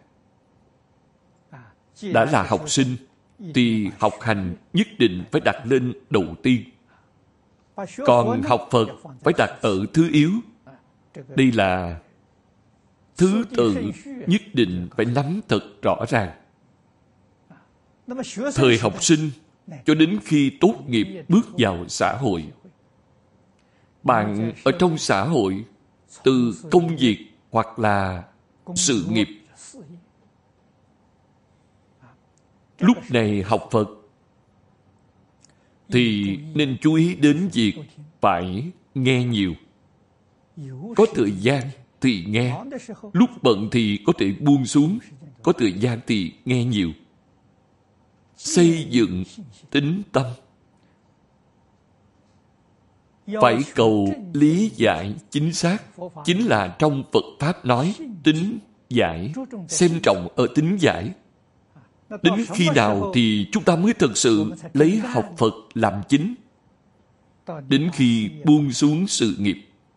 Đã là học sinh, thì học hành nhất định phải đặt lên đầu tiên. Còn học Phật phải đặt ở thứ yếu. Đây là thứ tự nhất định phải nắm thật rõ ràng. Thời học sinh cho đến khi tốt nghiệp bước vào xã hội, bạn ở trong xã hội từ công việc hoặc là sự nghiệp, lúc này học Phật thì nên chú ý đến việc phải nghe nhiều. Có thời gian thì nghe, lúc bận thì có thể buông xuống, có thời gian thì nghe nhiều. Xây dựng tín tâm, phải cầu lý giải chính xác. Chính là trong Phật Pháp nói tín giải, xem trọng ở tín giải. Đến khi nào thì chúng ta mới thực sự lấy học Phật làm chính? Đến khi buông xuống sự nghiệp.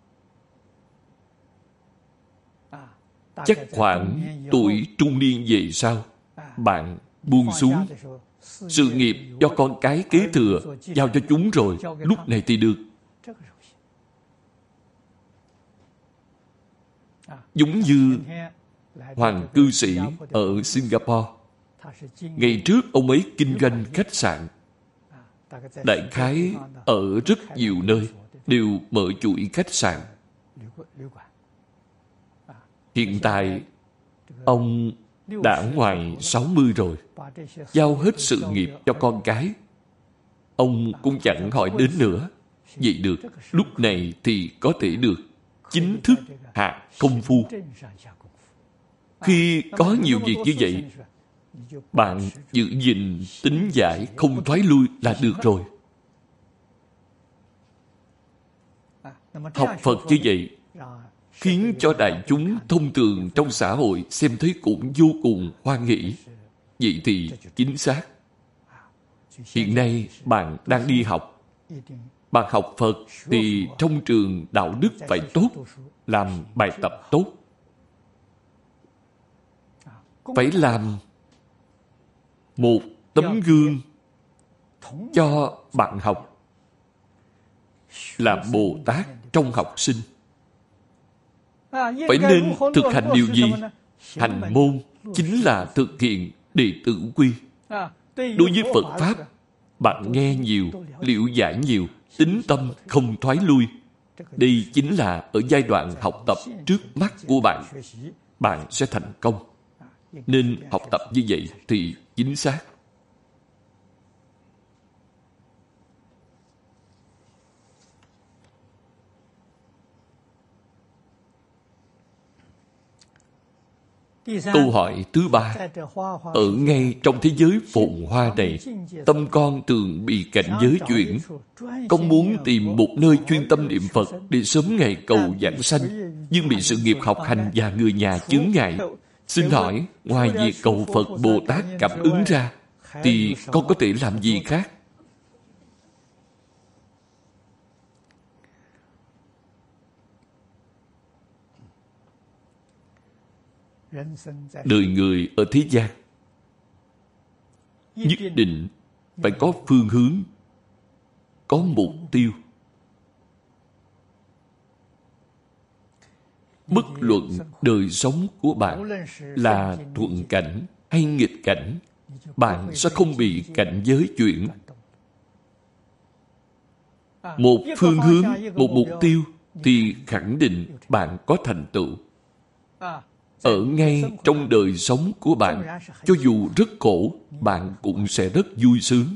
Chắc khoảng tuổi trung niên về sau, bạn buông xuống. Sự nghiệp do con cái kế thừa, giao cho chúng rồi, lúc này thì được. Giống như hoàng cư sĩ ở Singapore. Ngày trước ông ấy kinh doanh khách sạn. Đại khái ở rất nhiều nơi đều mở chuỗi khách sạn. Hiện tại ông đã ngoài 60 rồi, giao hết sự nghiệp cho con cái. Ông cũng chẳng hỏi đến nữa. Vậy được, lúc này thì có thể được chính thức hạ công phu. Khi có nhiều việc như vậy, bạn giữ gìn tín giải không thoái lui là được rồi. Học Phật như vậy khiến cho đại chúng thông thường trong xã hội xem thấy cũng vô cùng hoan hỷ. Vậy thì chính xác. Hiện nay bạn đang đi học. Bạn học Phật thì trong trường đạo đức phải tốt, làm bài tập tốt. Phải làm một tấm gương cho bạn học, là Bồ Tát trong học sinh. Phải nên thực hành điều gì? Hành môn chính là thực hiện đệ tử quy. Đối với Phật Pháp, bạn nghe nhiều, liệu giải nhiều, tín tâm không thoái lui. Đây chính là ở giai đoạn học tập trước mắt của bạn. Bạn sẽ thành công. Nên học tập như vậy thì chính xác. Câu hỏi thứ ba. Ở ngay trong thế giới phồn hoa này, tâm con thường bị cảnh giới chuyển. Con muốn tìm một nơi chuyên tâm niệm Phật để sớm ngày cầu giảng sanh, nhưng bị sự nghiệp học hành và người nhà chướng ngại. Xin hỏi, ngoài việc cầu Phật Bồ Tát cảm ứng ra, thì con có thể làm gì khác? Đời người ở thế gian nhất định phải có phương hướng, có mục tiêu. Bất luận đời sống của bạn là thuận cảnh hay nghịch cảnh, bạn sẽ không bị cảnh giới chuyển. Một phương hướng, một mục tiêu thì khẳng định bạn có thành tựu. ở ngay trong đời sống của bạn, cho dù rất khổ, bạn cũng sẽ rất vui sướng.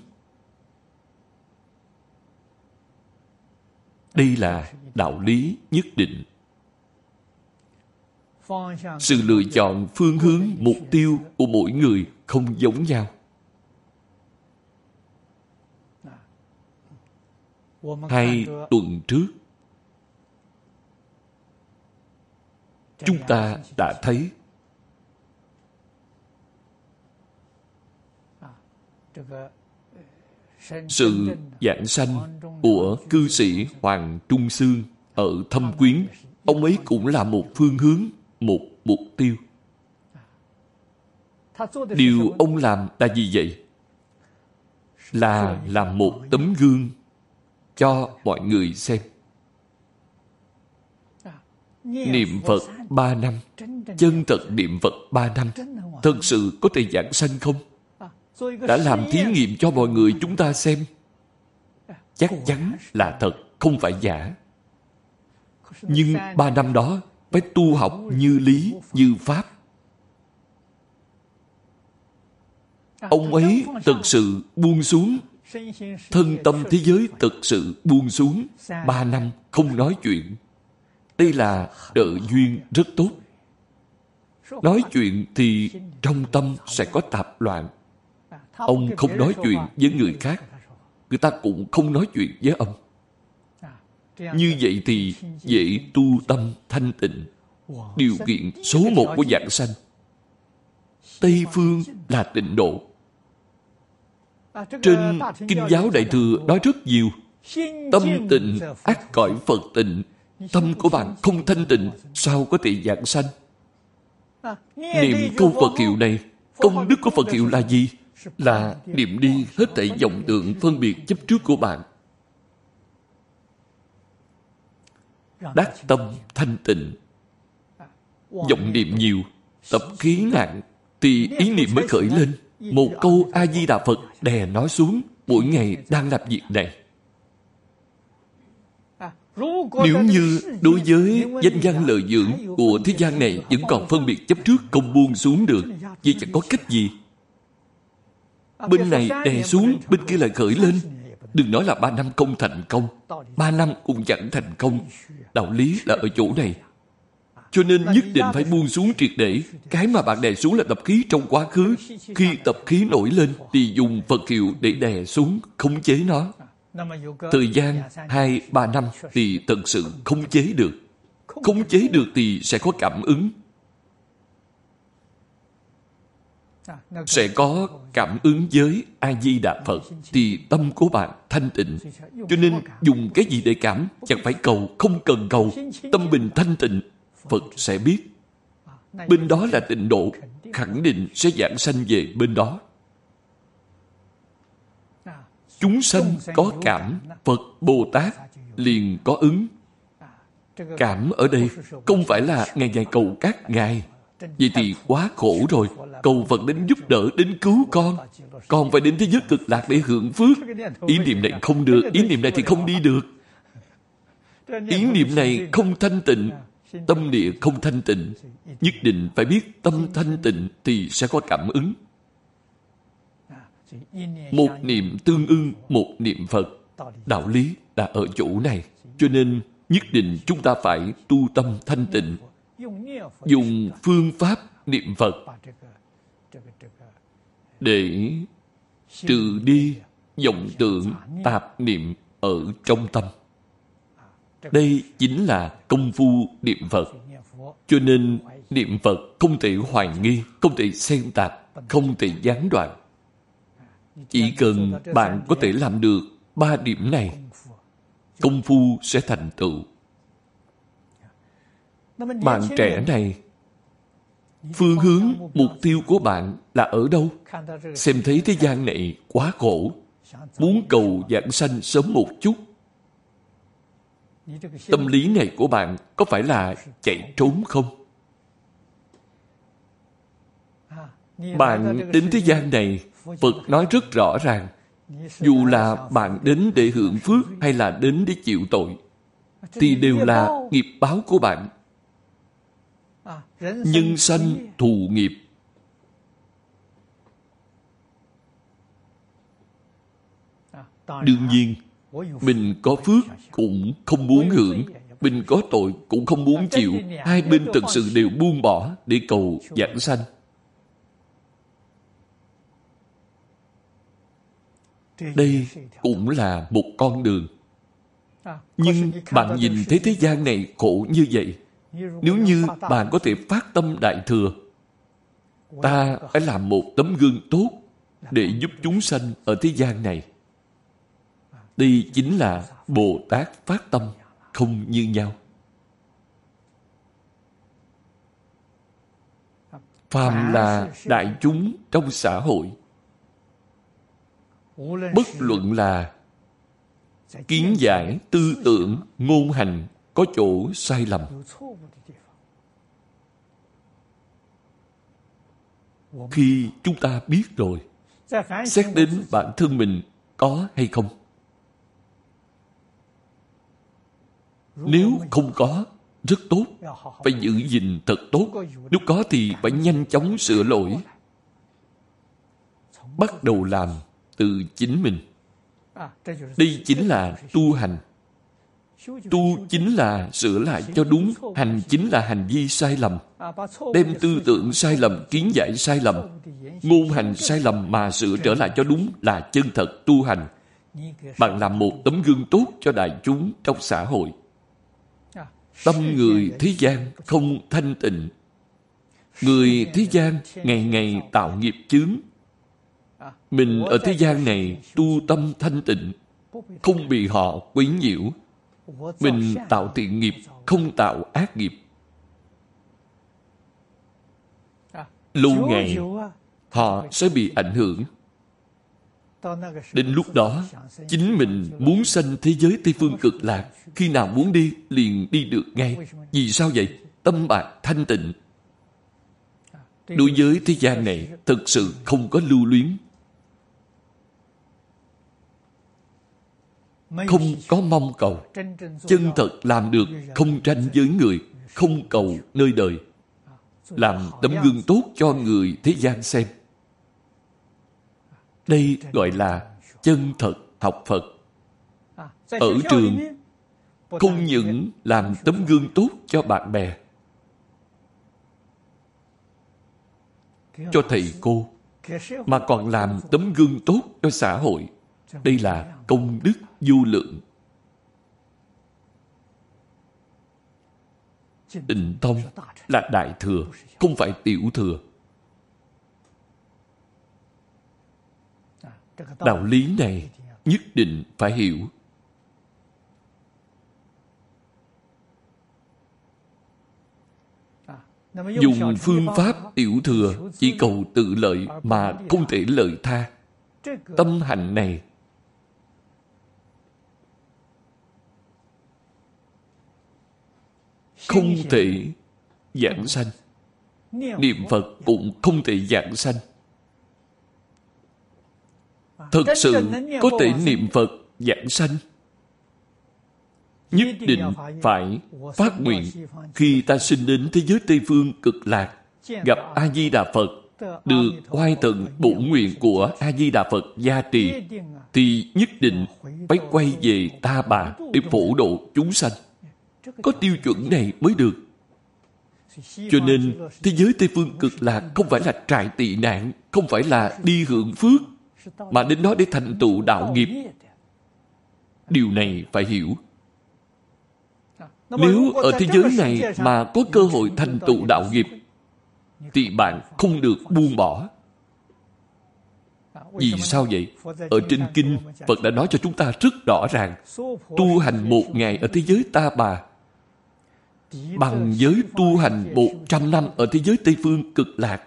Đây là đạo lý nhất định. Sự lựa chọn phương hướng, mục tiêu của mỗi người không giống nhau. Hai tuần trước, chúng ta đã thấy sự giảng sanh của cư sĩ Hoàng Trung Xương ở Thâm Quyến. Ông ấy cũng là một phương hướng, một mục tiêu. Điều ông làm là gì vậy? Là làm một tấm gương cho mọi người xem. Niệm Phật 3 năm, chân thật niệm Phật 3 năm, thật sự có thể giảng sanh không? Đã làm thí nghiệm cho mọi người chúng ta xem. Chắc chắn là thật, không phải giả. Nhưng 3 năm đó phải tu học như lý, như pháp. Ông ấy thật sự buông xuống, thân tâm thế giới thật sự buông xuống. 3 năm không nói chuyện. Đây là trợ duyên rất tốt. Nói chuyện thì trong tâm sẽ có tạp loạn. Ông không nói chuyện với người khác, người ta cũng không nói chuyện với ông. Như vậy thì dễ tu tâm thanh tịnh. Điều kiện số 1 của giảng sanh. Tây phương là tịnh độ. Trên Kinh giáo Đại Thừa nói rất nhiều. Tâm tịnh ắt cõi Phật tịnh. Tâm của bạn không thanh tịnh, sao có thể giảng sanh? Niệm câu Phật hiệu này, công đức của Phật hiệu là gì? Là niệm đi hết thảy vọng tưởng phân biệt chấp trước của bạn. Đắc tâm thanh tịnh. Vọng niệm nhiều, tập khí nặng, thì ý niệm mới khởi lên. Một câu A-di-đà Phật đè nó xuống, mỗi ngày đang làm việc này. Nếu như đối với danh văn lợi dưỡng của thế gian này vẫn còn phân biệt chấp trước, không buông xuống được, vậy chẳng có cách gì. Bên này đè xuống, bên kia lại khởi lên. Đừng nói là 3 năm không thành công, 3 năm cũng chẳng thành công. Đạo lý là ở chỗ này. Cho nên nhất định phải buông xuống triệt để. Cái mà bạn đè xuống là tập khí trong quá khứ. Khi tập khí nổi lên thì dùng Phật hiệu để đè xuống, khống chế nó. Thời gian 2-3 năm thì thật sự khống chế được. Khống chế được thì sẽ có cảm ứng. Sẽ có cảm ứng với A-di-đà Phật thì tâm của bạn thanh tịnh. Cho nên dùng cái gì để cảm? Chẳng phải cầu, không cần cầu. Tâm bình thanh tịnh, Phật sẽ biết. Bên đó là tịnh độ, khẳng định sẽ giảng sanh về bên đó. Chúng sanh có cảm, Phật Bồ Tát liền có ứng. Cảm ở đây không phải là ngày ngày cầu các ngài. Vậy thì quá khổ rồi. Cầu Phật đến giúp đỡ, đến cứu con phải đến thế giới cực lạc để hưởng phước. Ý niệm này không được, ý niệm này thì không đi được. Ý niệm này không thanh tịnh, tâm địa không thanh tịnh. Nhất định phải biết tâm thanh tịnh thì sẽ có cảm ứng. Một niệm tương ưng một niệm Phật. Đạo lý là ở chỗ này. Cho nên nhất định chúng ta phải tu tâm thanh tịnh. Dùng phương pháp niệm Phật để trừ đi vọng tưởng tạp niệm ở trong tâm. Đây chính là công phu niệm Phật. Cho nên niệm Phật không thể hoài nghi, không thể xen tạp, không thể gián đoạn. Chỉ cần bạn có thể làm được 3 điểm này, công phu sẽ thành tựu. Bạn trẻ này, phương hướng, mục tiêu của bạn là ở đâu? Xem thấy thế gian này quá khổ, muốn cầu giảng sanh sớm một chút. Tâm lý này của bạn có phải là chạy trốn không? Bạn đến thế gian này, Phật nói rất rõ ràng, dù là bạn đến để hưởng phước hay là đến để chịu tội, thì đều là nghiệp báo của bạn. Nhân sanh thù nghiệp. Đương nhiên, mình có phước cũng không muốn hưởng, mình có tội cũng không muốn chịu. Hai bên thật sự đều buông bỏ để cầu giảng sanh. Đây cũng là một con đường. Nhưng bạn nhìn thấy thế gian này khổ như vậy. Nếu như bạn có thể phát tâm Đại Thừa, ta phải làm một tấm gương tốt để giúp chúng sanh ở thế gian này. Đây chính là Bồ Tát phát tâm không như nhau. Phàm là đại chúng trong xã hội, bất luận là kiến giải, tư tưởng, ngôn hành có chỗ sai lầm, khi chúng ta biết rồi, xét đến bản thân mình có hay không. Nếu không có, rất tốt, phải giữ gìn thật tốt. Nếu có thì phải nhanh chóng sửa lỗi. Bắt đầu làm từ chính mình. Đây chính là tu hành. Tu chính là sửa lại cho đúng, hành chính là hành vi sai lầm. Đem tư tưởng sai lầm, kiến giải sai lầm, ngôn hành sai lầm mà sửa trở lại cho đúng là chân thật tu hành. Bạn làm một tấm gương tốt cho đại chúng trong xã hội. Tâm người thế gian không thanh tịnh. Người thế gian ngày ngày tạo nghiệp chướng. Mình ở thế gian này tu tâm thanh tịnh, không bị họ quấy nhiễu. Mình tạo thiện nghiệp, không tạo ác nghiệp. Lâu ngày, họ sẽ bị ảnh hưởng. Đến lúc đó, chính mình muốn sanh thế giới Tây Phương Cực Lạc, khi nào muốn đi, liền đi được ngay. Vì sao vậy? Tâm bạn thanh tịnh. Đối với thế gian này, thực sự không có lưu luyến. Không có mong cầu. Chân thật làm được, không tranh với người, không cầu nơi đời. Làm tấm gương tốt cho người thế gian xem. Đây gọi là chân thật học Phật. Ở trường, không những làm tấm gương tốt cho bạn bè, cho thầy cô, mà còn làm tấm gương tốt cho xã hội. Đây là công đức vô lượng. Tịnh tông là đại thừa, không phải tiểu thừa. Đạo lý này nhất định phải hiểu. Dùng phương pháp tiểu thừa chỉ cầu tự lợi mà không thể lợi tha. Tâm hành này không thể giảng sanh. Niệm Phật cũng không thể giảng sanh. Thật sự có thể niệm Phật giảng sanh, nhất định phải phát nguyện khi ta sinh đến thế giới Tây Phương Cực Lạc, gặp A-di-đà Phật, được oai tận bổn nguyện của A-di-đà Phật gia trì, thì nhất định phải quay về Ta Bà để phổ độ chúng sanh. Có tiêu chuẩn này mới được. Cho nên thế giới Tây Phương Cực Lạc không phải là trại tị nạn, không phải là đi hưởng phước, mà đến đó để thành tựu đạo nghiệp. Điều này phải hiểu. Nếu ở thế giới này mà có cơ hội thành tựu đạo nghiệp, thì bạn không được buông bỏ. Vì sao vậy? Ở trên kinh, Phật đã nói cho chúng ta rất rõ ràng. Tu hành 1 ngày ở thế giới Ta Bà bằng với tu hành 100 năm ở thế giới Tây Phương Cực Lạc.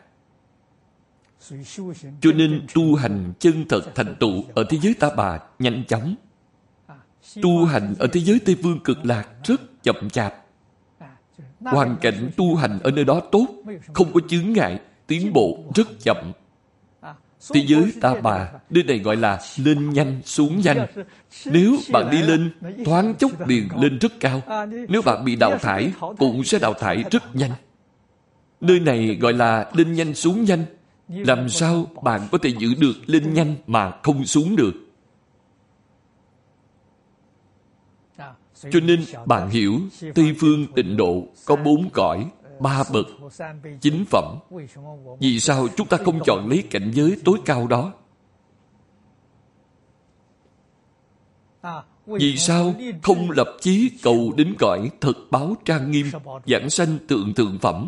Cho nên tu hành chân thật thành tựu ở thế giới Ta Bà nhanh chóng. Tu hành ở thế giới Tây Phương Cực Lạc rất chậm chạp. Hoàn cảnh tu hành ở nơi đó tốt, không có chướng ngại, tiến bộ rất chậm. Thế giới Ta Bà, nơi này gọi là lên nhanh xuống nhanh. Nếu bạn đi lên, thoáng chốc liền lên rất cao. Nếu bạn bị đào thải, cũng sẽ đào thải rất nhanh. Nơi này gọi là lên nhanh xuống nhanh. Làm sao bạn có thể giữ được lên nhanh mà không xuống được? Cho nên bạn hiểu Tây phương tịnh độ có 4 cõi, 3 bậc, 9 phẩm. Vì sao chúng ta không chọn lấy cảnh giới tối cao đó? Vì sao không lập chí cầu đến cõi thật báo trang nghiêm, giảng sanh tượng thượng phẩm?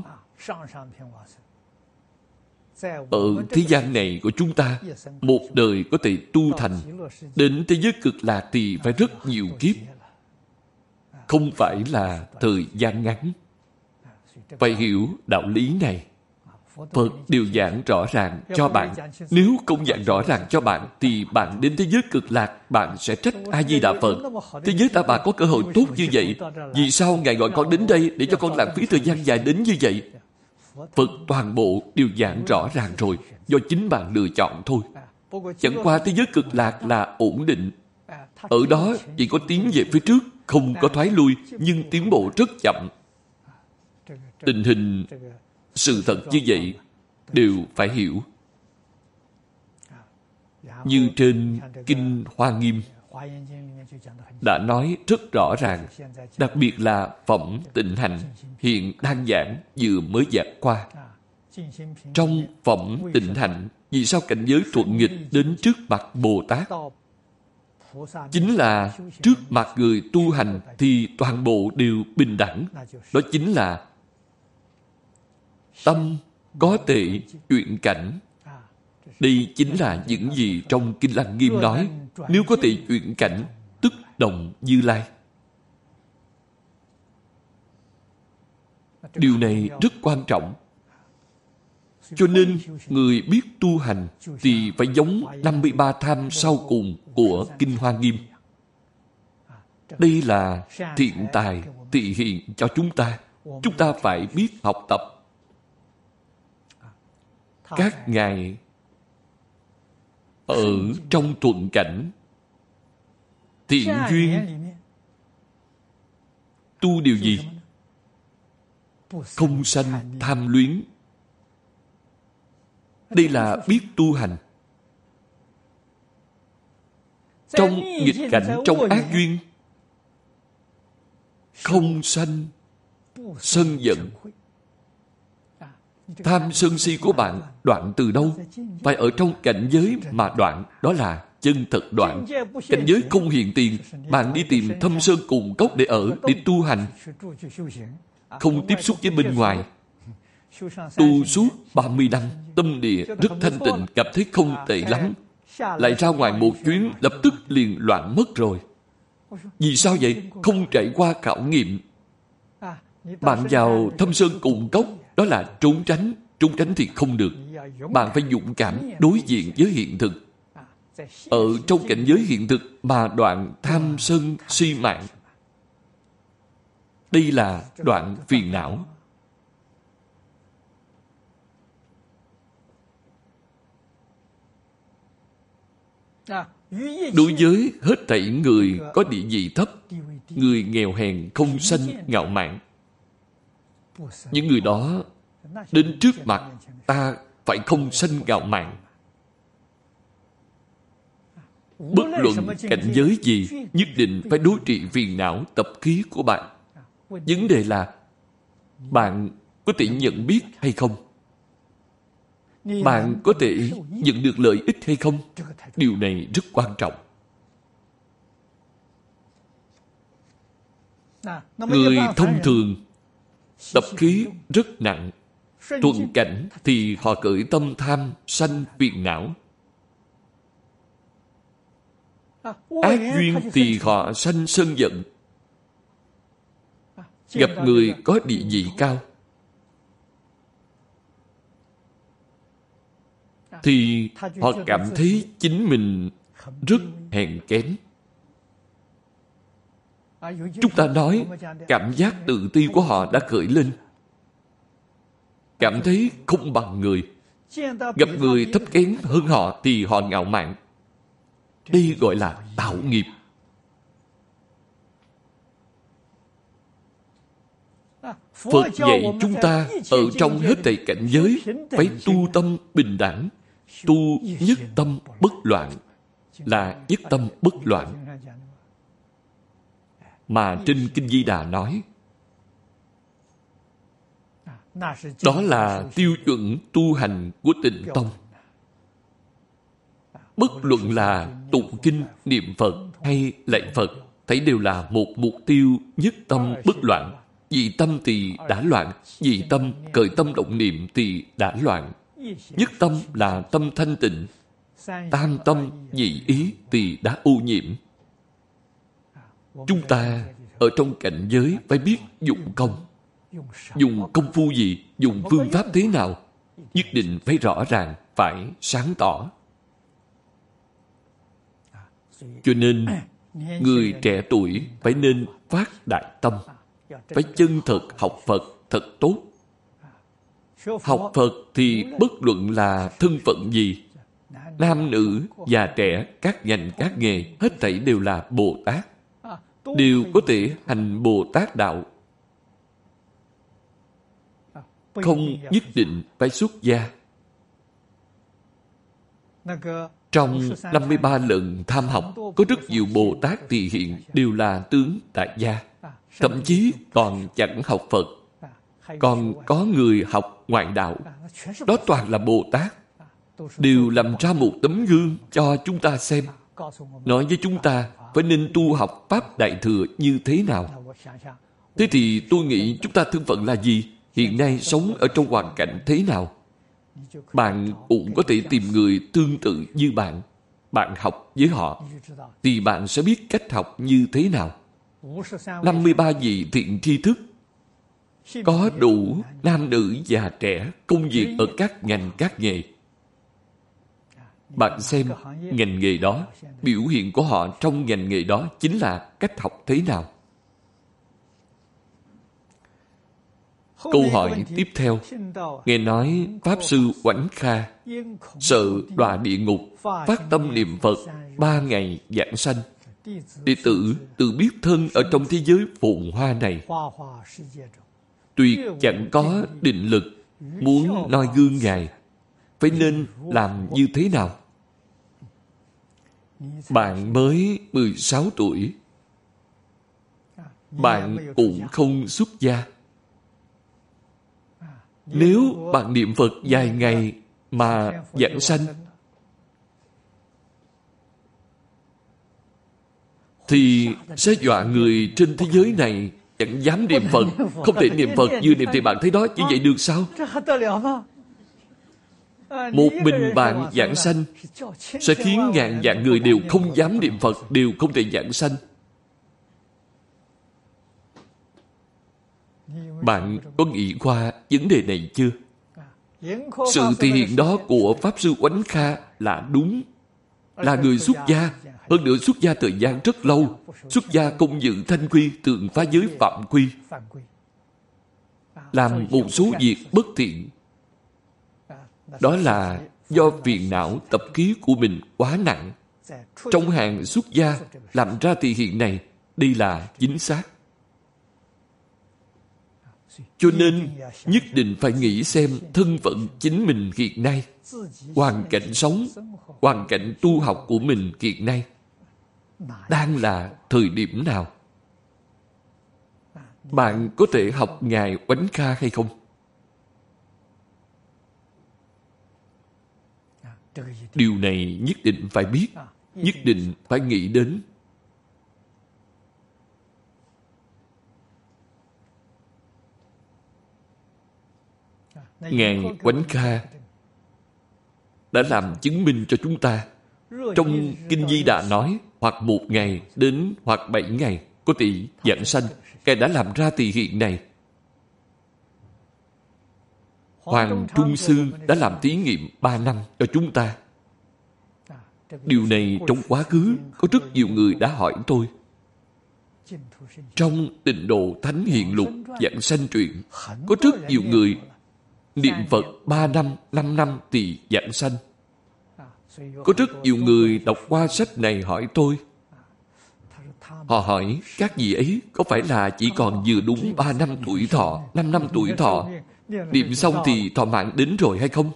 Ở thế gian này của chúng ta, một đời có thể tu thành, đến thế giới cực lạc thì phải rất nhiều kiếp, không phải là thời gian ngắn. Phải hiểu đạo lý này. Phật đều giảng rõ ràng cho bạn. Nếu không giảng rõ ràng cho bạn, thì bạn đến thế giới cực lạc, bạn sẽ trách A-di-đà Phật. Thế giới ta bà có cơ hội tốt như vậy, vì sao Ngài gọi con đến đây để cho con lãng phí thời gian dài đến như vậy? Phật toàn bộ đều giảng rõ ràng rồi, do chính bạn lựa chọn thôi. Chẳng qua thế giới cực lạc là ổn định. Ở đó chỉ có tiến về phía trước, không có thoái lui, nhưng tiến bộ rất chậm. Tình hình sự thật như vậy đều phải hiểu. Như trên Kinh Hoa Nghiêm đã nói rất rõ ràng, đặc biệt là phẩm tịnh hạnh hiện đang giảng vừa mới giảng qua. Trong phẩm tịnh hạnh, vì sao cảnh giới thuận nghịch đến trước mặt Bồ Tát? Chính là trước mặt người tu hành thì toàn bộ đều bình đẳng. Đó chính là tâm có thể chuyển cảnh. Đây chính là những gì trong Kinh Lăng Nghiêm nói. Nếu có thể chuyển cảnh, tức đồng Như Lai. Điều này rất quan trọng. Cho nên, người biết tu hành thì phải giống 53 tham sau cùng của Kinh Hoa Nghiêm. Đây là thiện tài thị hiện cho chúng ta. Chúng ta phải biết học tập. Các ngài ở trong thuận cảnh thiện duyên tu điều gì? Không sanh tham luyến. Đây là biết tu hành. Trong nghịch cảnh, trong ác duyên, không sanh sân giận. Tham sân si của bạn đoạn từ đâu? Phải ở trong cảnh giới mà đoạn, đó là chân thật đoạn. Cảnh giới không hiện tiền, bạn đi tìm thâm sơn cùng cốc để ở, để tu hành. Không tiếp xúc với bên ngoài. Tu suốt 30 năm, tâm địa rất thanh tịnh, cảm thấy không tệ lắm. Lại ra ngoài một chuyến, lập tức liền loạn mất rồi. Vì sao vậy? Không trải qua khảo nghiệm. Bạn vào thâm sơn cùng cốc, đó là trốn tránh. Trốn tránh thì không được. Bạn phải dũng cảm đối diện với hiện thực. Ở trong cảnh giới hiện thực mà đoạn tham sân si mạng. Đây là đoạn phiền não. Đối với hết thảy người có địa vị thấp, người nghèo hèn không sanh ngạo mạn, những người đó đến trước mặt ta phải không sanh ngạo mạn. Bất luận cảnh giới gì, nhất định phải đối trị phiền não tập khí của bạn. Vấn đề là bạn có thể nhận biết hay không? Bạn có thể nhận được lợi ích hay không? Điều này rất quan trọng. Người thông thường tập khí rất nặng. Thuận cảnh thì họ khởi tâm tham sanh phiền não. Ác duyên thì họ sanh sân giận. Gặp người có địa vị cao thì họ cảm thấy chính mình rất hèn kém. Chúng ta nói cảm giác tự ti của họ đã khởi lên. Cảm thấy không bằng người. Gặp người thấp kém hơn họ thì họ ngạo mạn. Đây gọi là tạo nghiệp. Phật dạy chúng ta ở trong hết thảy cảnh giới phải tu tâm bình đẳng, tu nhất tâm bất loạn, là nhất tâm bất loạn. Mà trên Kinh Di Đà nói, đó là tiêu chuẩn tu hành của Tịnh Tông. Bất luận là tụng kinh, niệm Phật hay lạy Phật, thấy đều là một mục tiêu nhất tâm bất loạn. Dị tâm thì đã loạn, dị tâm, khởi tâm động niệm thì đã loạn. Nhất tâm là tâm thanh tịnh, tam tâm, dị ý thì đã ô nhiễm. Chúng ta ở trong cảnh giới phải biết dụng công. Dùng công phu gì, dùng phương pháp thế nào, nhất định phải rõ ràng, phải sáng tỏ. Cho nên, người trẻ tuổi phải nên phát đại tâm, phải chân thật học Phật thật tốt. Học Phật thì bất luận là thân phận gì, nam nữ, già trẻ, các ngành các nghề, hết thảy đều là Bồ Tát, đều có thể hành Bồ Tát đạo. Không nhất định phải xuất gia. Trong 53 lần tham học, có rất nhiều Bồ Tát tỳ hiện đều là tướng tại gia. Thậm chí còn chẳng học Phật. Còn có người học ngoại đạo. Đó toàn là Bồ Tát. Đều làm ra một tấm gương cho chúng ta xem. Nói với chúng ta phải nên tu học Pháp Đại Thừa như thế nào. Thế thì tôi nghĩ chúng ta thân phận là gì? Hiện nay sống ở trong hoàn cảnh thế nào? Bạn cũng có thể tìm người tương tự như bạn. Bạn học với họ, thì bạn sẽ biết cách học như thế nào. 53 vị thiện tri thức, có đủ nam nữ già trẻ, công việc ở các ngành các nghề. Bạn xem ngành nghề đó, biểu hiện của họ trong ngành nghề đó chính là cách học thế nào. Câu hỏi tiếp theo, nghe nói Pháp Sư Oánh Kha sợ đọa địa ngục, phát tâm niệm Phật 3 ngày giảng sanh. Đệ tử tự biết thân ở trong thế giới phồn hoa này, tuyệt chẳng có định lực muốn noi gương Ngài. Phải nên làm như thế nào? Bạn mới 16 tuổi, bạn cũng không xuất gia. Nếu bạn niệm Phật vài ngày mà giảng sanh, thì sẽ dọa người trên thế giới này chẳng dám niệm Phật. Không thể niệm Phật như niệm thì bạn thấy đó, như vậy được sao? Một mình bạn giảng sanh sẽ khiến ngàn vạn người đều không dám niệm Phật, đều không thể giảng sanh. Bạn có nghĩ qua vấn đề này chưa? Sự thể hiện đó của Pháp Sư Oánh Kha là đúng, là người xuất gia. Hơn nữa xuất gia thời gian rất lâu, xuất gia không giữ thanh quy, thường phá giới phạm quy, làm một số việc bất thiện. Đó là do phiền não tập khí của mình quá nặng. Trong hàng xuất gia làm ra thể hiện này, đây là chính xác. Cho nên nhất định phải nghĩ xem thân phận chính mình hiện nay, hoàn cảnh sống, hoàn cảnh tu học của mình hiện nay đang là thời điểm nào. Bạn có thể học Ngài Oánh Kha hay không? Điều này nhất định phải biết, nhất định phải nghĩ đến. Ngài Oánh Kha đã làm chứng minh cho chúng ta. Trong Kinh Di Đà nói, hoặc 1 ngày đến hoặc 7 ngày có thể giảng sanh. Ngài đã làm ra thể hiện này. Hoàng Trung Sư đã làm thí nghiệm 3 năm cho chúng ta. Điều này trong quá khứ có rất nhiều người đã hỏi tôi. Trong Tịnh Độ Thánh Hiện Lục giảng sanh truyện, có rất nhiều người niệm Phật 3 năm, 5 năm thì giảng sanh. Có rất nhiều người đọc qua sách này hỏi tôi, Họ hỏi các vị ấy có phải là chỉ còn vừa đúng 3 năm tuổi thọ, 5 năm tuổi thọ, niệm xong thì thọ mạng đến rồi hay không?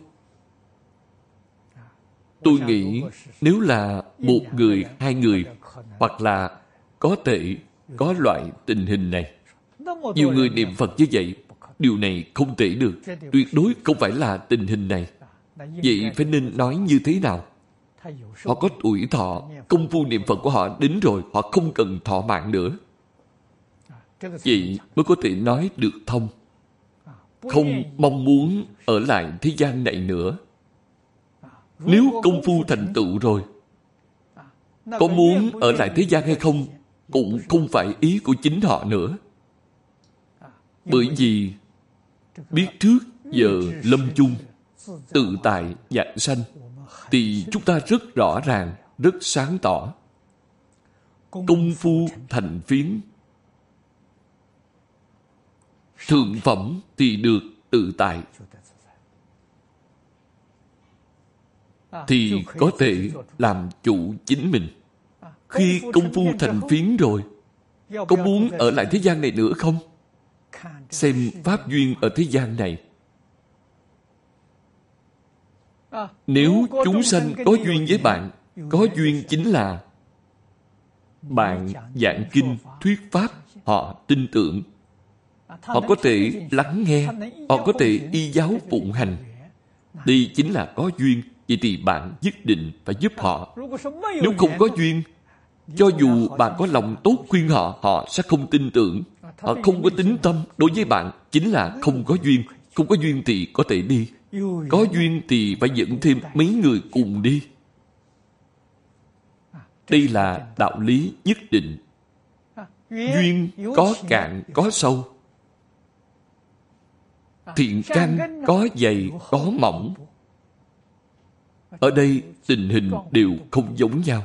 Tôi nghĩ nếu là một người, hai người, hoặc là có thể có loại tình hình này, nhiều người niệm Phật như vậy, điều này không thể được. Tuyệt đối không phải là tình hình này. Vậy phải nên nói như thế nào? Họ có tuổi thọ, công phu niệm Phật của họ đến rồi, họ không cần thọ mạng nữa. Vậy mới có thể nói được thông. Không mong muốn ở lại thế gian này nữa. Nếu công phu thành tựu rồi, có muốn ở lại thế gian hay không cũng không phải ý của chính họ nữa. Bởi vì biết trước giờ lâm chung, tự tại vãng sanh, thì chúng ta rất rõ ràng, rất sáng tỏ. Công phu thành phiến, thượng phẩm thì được tự tại, thì có thể làm chủ chính mình. Khi công phu thành phiến rồi, có muốn ở lại thế gian này nữa không? Xem pháp duyên ở thế gian này. Nếu chúng sanh có duyên với bạn, có duyên chính là bạn giảng kinh, thuyết pháp, họ tin tưởng. Họ có thể lắng nghe, họ có thể y giáo phụng hành. Đây chính là có duyên. Vậy thì bạn nhất định phải giúp họ. Nếu không có duyên, cho dù bạn có lòng tốt khuyên họ, họ sẽ không tin tưởng. Họ không có tín tâm đối với bạn, chính là không có duyên. Không có duyên thì có thể đi. Có duyên thì phải dẫn thêm mấy người cùng đi. Đây là đạo lý nhất định. Duyên có cạn có sâu. Thiện căn có dày có mỏng. Ở đây tình hình đều không giống nhau.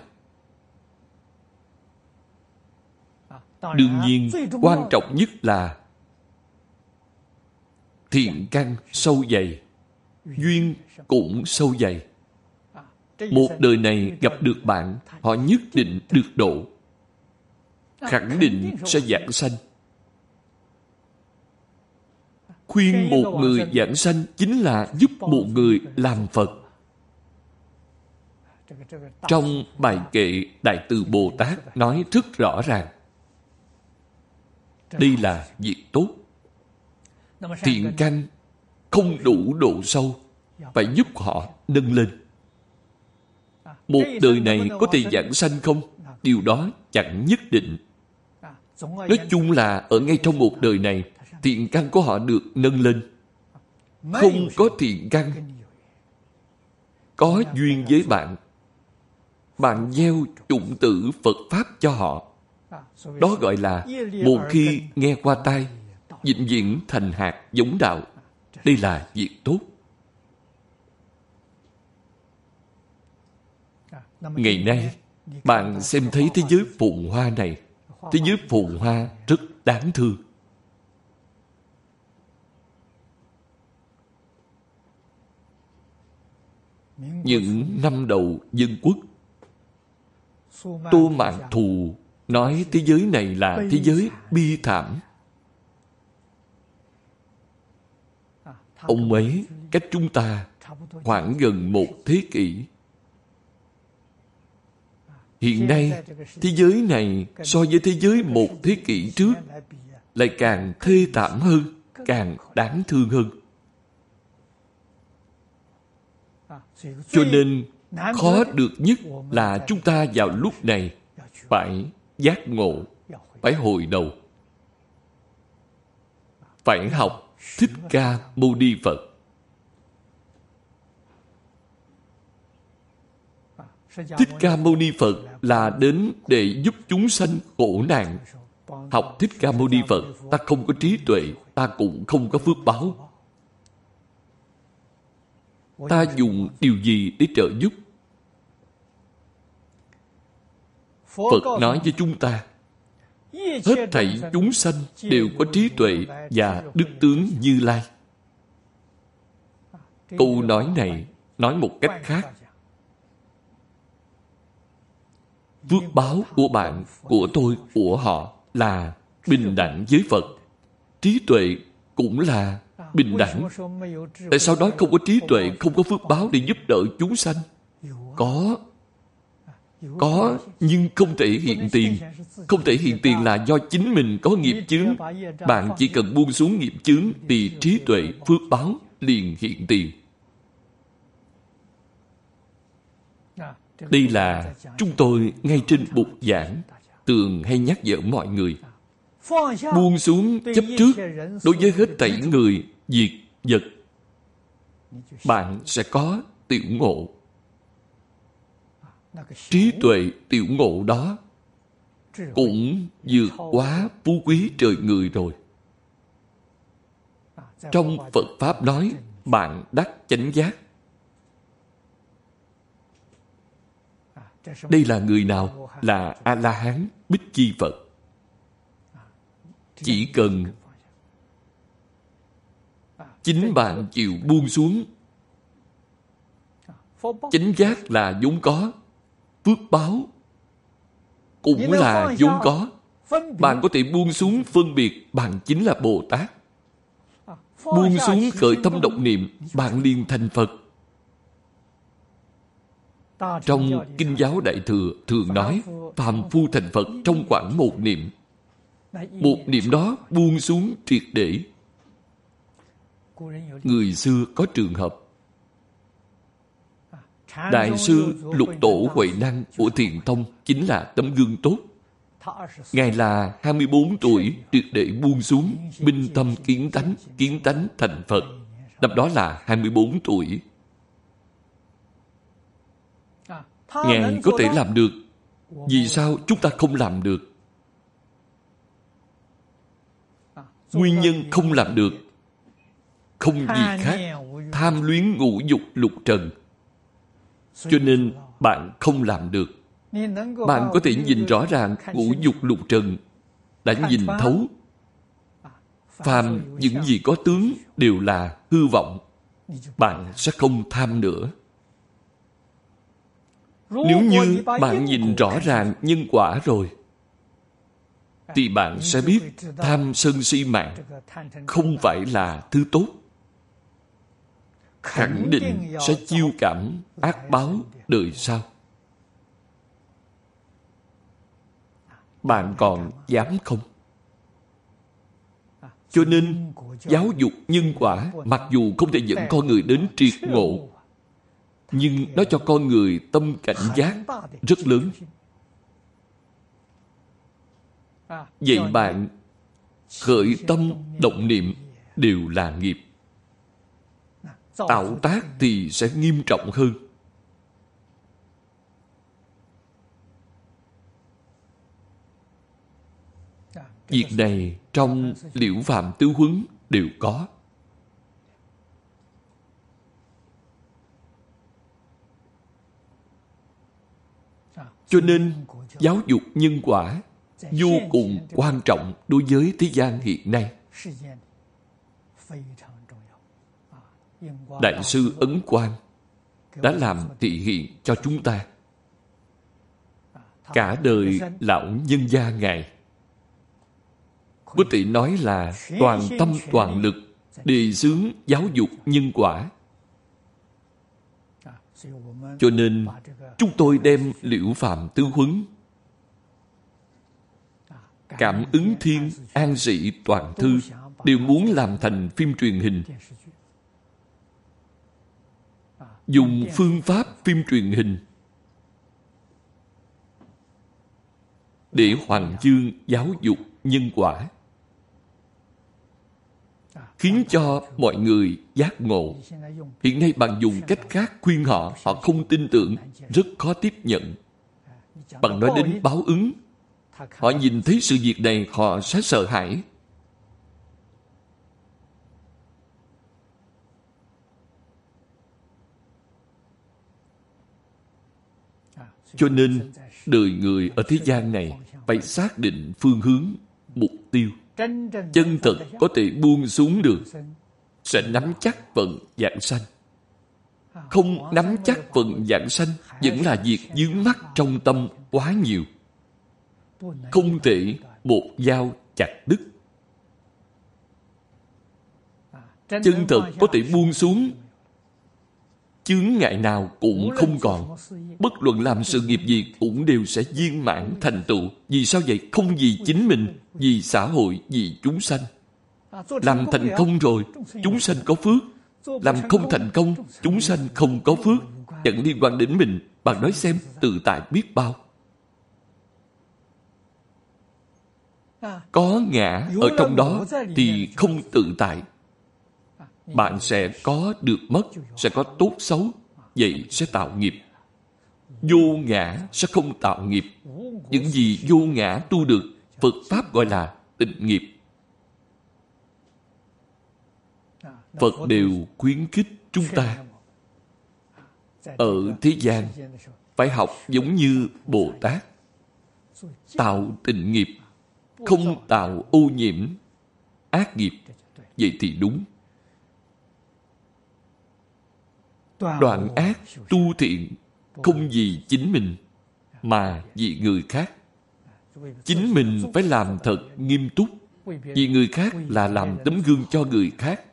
Đương nhiên, quan trọng nhất là thiện căn sâu dày, duyên cũng sâu dày. Một đời này gặp được bạn, họ nhất định được độ, khẳng định sẽ vãng sanh. Khuyên một người vãng sanh chính là giúp một người làm Phật. Trong bài kệ Đại Từ Bồ Tát nói rất rõ ràng. Đây là việc tốt. Thiện căn không đủ độ sâu, phải giúp họ nâng lên. Một đời này có thể vãng sanh không? Điều đó chẳng nhất định. Nói chung là ở ngay trong một đời này, thiện căn của họ được nâng lên. Không có thiện căn, có duyên với bạn, bạn gieo chủng tử Phật Pháp cho họ. Đó gọi là một khi nghe qua tai, vĩnh viễn thành hạt giống đạo. Đây là việc tốt. Ngày nay, bạn xem thấy thế giới phồn hoa này. Thế giới phồn hoa rất đáng thương. Những năm đầu dân quốc, Tô Mạn Thù nói thế giới này là thế giới bi thảm. Ông ấy cách chúng ta khoảng gần một thế kỷ. Hiện nay, thế giới này so với thế giới một thế kỷ trước lại càng thê thảm hơn, càng đáng thương hơn. Cho nên, khó được nhất là chúng ta vào lúc này phải giác ngộ, phải hồi đầu. Phải học Thích Ca Mâu Ni Phật. Thích Ca Mâu Ni Phật là đến để giúp chúng sanh khổ nạn. Học Thích Ca Mâu Ni Phật, ta không có trí tuệ, ta cũng không có phước báo. Ta dùng điều gì để trợ giúp? Phật nói với chúng ta, hết thảy chúng sanh đều có trí tuệ và đức tướng Như Lai. Câu nói này nói một cách khác, phước báo của bạn, của tôi, của họ là bình đẳng với Phật. Trí tuệ cũng là bình đẳng. Tại sao nói không có trí tuệ, không có phước báo để giúp đỡ chúng sanh? Có, nhưng không thể hiện tiền. Không thể hiện tiền là do chính mình có nghiệp chướng. Bạn chỉ cần buông xuống nghiệp chướng thì trí tuệ, phước báo liền hiện tiền. Đây là chúng tôi ngay trên bục giảng thường hay nhắc nhở mọi người. Buông xuống chấp trước đối với hết thảy người, việc, vật. Bạn sẽ có tiểu ngộ. Trí tuệ tiểu ngộ đó cũng vượt quá phú quý trời người rồi. Trong Phật Pháp nói, bạn đắc chánh giác. Đây là người nào? Là A-la-hán Bích Chi Phật. Chỉ cần chính bạn chịu buông xuống. Chánh giác là vốn có, phước báo cũng là vốn có. Bạn có thể buông xuống phân biệt, bạn chính là Bồ Tát. Buông xuống khởi tâm động niệm, bạn liền thành Phật. Trong Kinh giáo Đại Thừa thường nói, phàm phu thành Phật trong khoảng một niệm. Một niệm đó buông xuống triệt để. Người xưa có trường hợp. Đại sư Lục Tổ Huệ Năng của Thiền Tông chính là tấm gương tốt. Ngài là 24 tuổi triệt để buông xuống, minh tâm kiến tánh thành Phật. Năm đó là 24 tuổi. Ngài có thể làm được. Vì sao chúng ta không làm được? Nguyên nhân không làm được không gì khác, tham luyến ngũ dục lục trần. Cho nên bạn không làm được. Bạn có thể nhìn rõ ràng ngũ dục lục trần, đã nhìn thấu. Phàm những gì có tướng đều là hư vọng. Bạn sẽ không tham nữa. Nếu như bạn nhìn rõ ràng nhân quả rồi, thì bạn sẽ biết tham sân si mạng không phải là thứ tốt. Khẳng định sẽ chiêu cảm ác báo đời sau. Bạn còn dám không? Cho nên giáo dục nhân quả mặc dù không thể dẫn con người đến triệt ngộ, nhưng nó cho con người tâm cảnh giác rất lớn. Vậy bạn khởi tâm động niệm đều là nghiệp. Tạo tác thì sẽ nghiêm trọng hơn. Việc này trong Liễu Phạm Tứ Huấn đều có. Cho nên giáo dục nhân quả vô cùng quan trọng đối với thế gian hiện nay. Đại sư Ấn Quang đã làm thị hiện cho chúng ta. Cả đời lão nhân gia Ngài có thể nói là toàn tâm toàn lực đề xướng giáo dục nhân quả. Cho nên chúng tôi đem Liễu Phạm Tứ Huấn, Cảm Ứng Thiên, An Sĩ Toàn Thư đều muốn làm thành phim truyền hình. Dùng phương pháp phim truyền hình để hoằng dương giáo dục nhân quả, khiến cho mọi người giác ngộ. Hiện nay bạn dùng cách khác khuyên họ, họ không tin tưởng, rất khó tiếp nhận. Bạn nói đến báo ứng, họ nhìn thấy sự việc này họ sẽ sợ hãi. Cho nên đời người ở thế gian này phải xác định phương hướng, mục tiêu. Chân thật có thể buông xuống được, sẽ nắm chắc vận vãng sanh. Không nắm chắc vận vãng sanh vẫn là việc vướng mắc trong tâm, quá nhiều, không thể một dao chặt đứt. Chân thật có thể buông xuống, chướng ngại nào cũng không còn. Bất luận làm sự nghiệp gì cũng đều sẽ viên mãn thành tựu. Vì sao vậy? Không vì chính mình, vì xã hội, vì chúng sanh. Làm thành công rồi, chúng sanh có phước. Làm không thành công, chúng sanh không có phước. Chẳng liên quan đến mình. Bạn nói xem, tự tại biết bao. Có ngã ở trong đó thì không tự tại. Bạn sẽ có được mất, sẽ có tốt xấu, vậy sẽ tạo nghiệp. Vô ngã sẽ không tạo nghiệp. Những gì vô ngã tu được, Phật Pháp gọi là tịnh nghiệp. Phật đều khuyến khích chúng ta ở thế gian phải học giống như Bồ Tát, tạo tịnh nghiệp, không tạo ô nhiễm, ác nghiệp. Vậy thì đúng. Đoạn ác, tu thiện, không vì chính mình, mà vì người khác. Chính mình phải làm thật nghiêm túc, vì người khác là làm tấm gương cho người khác.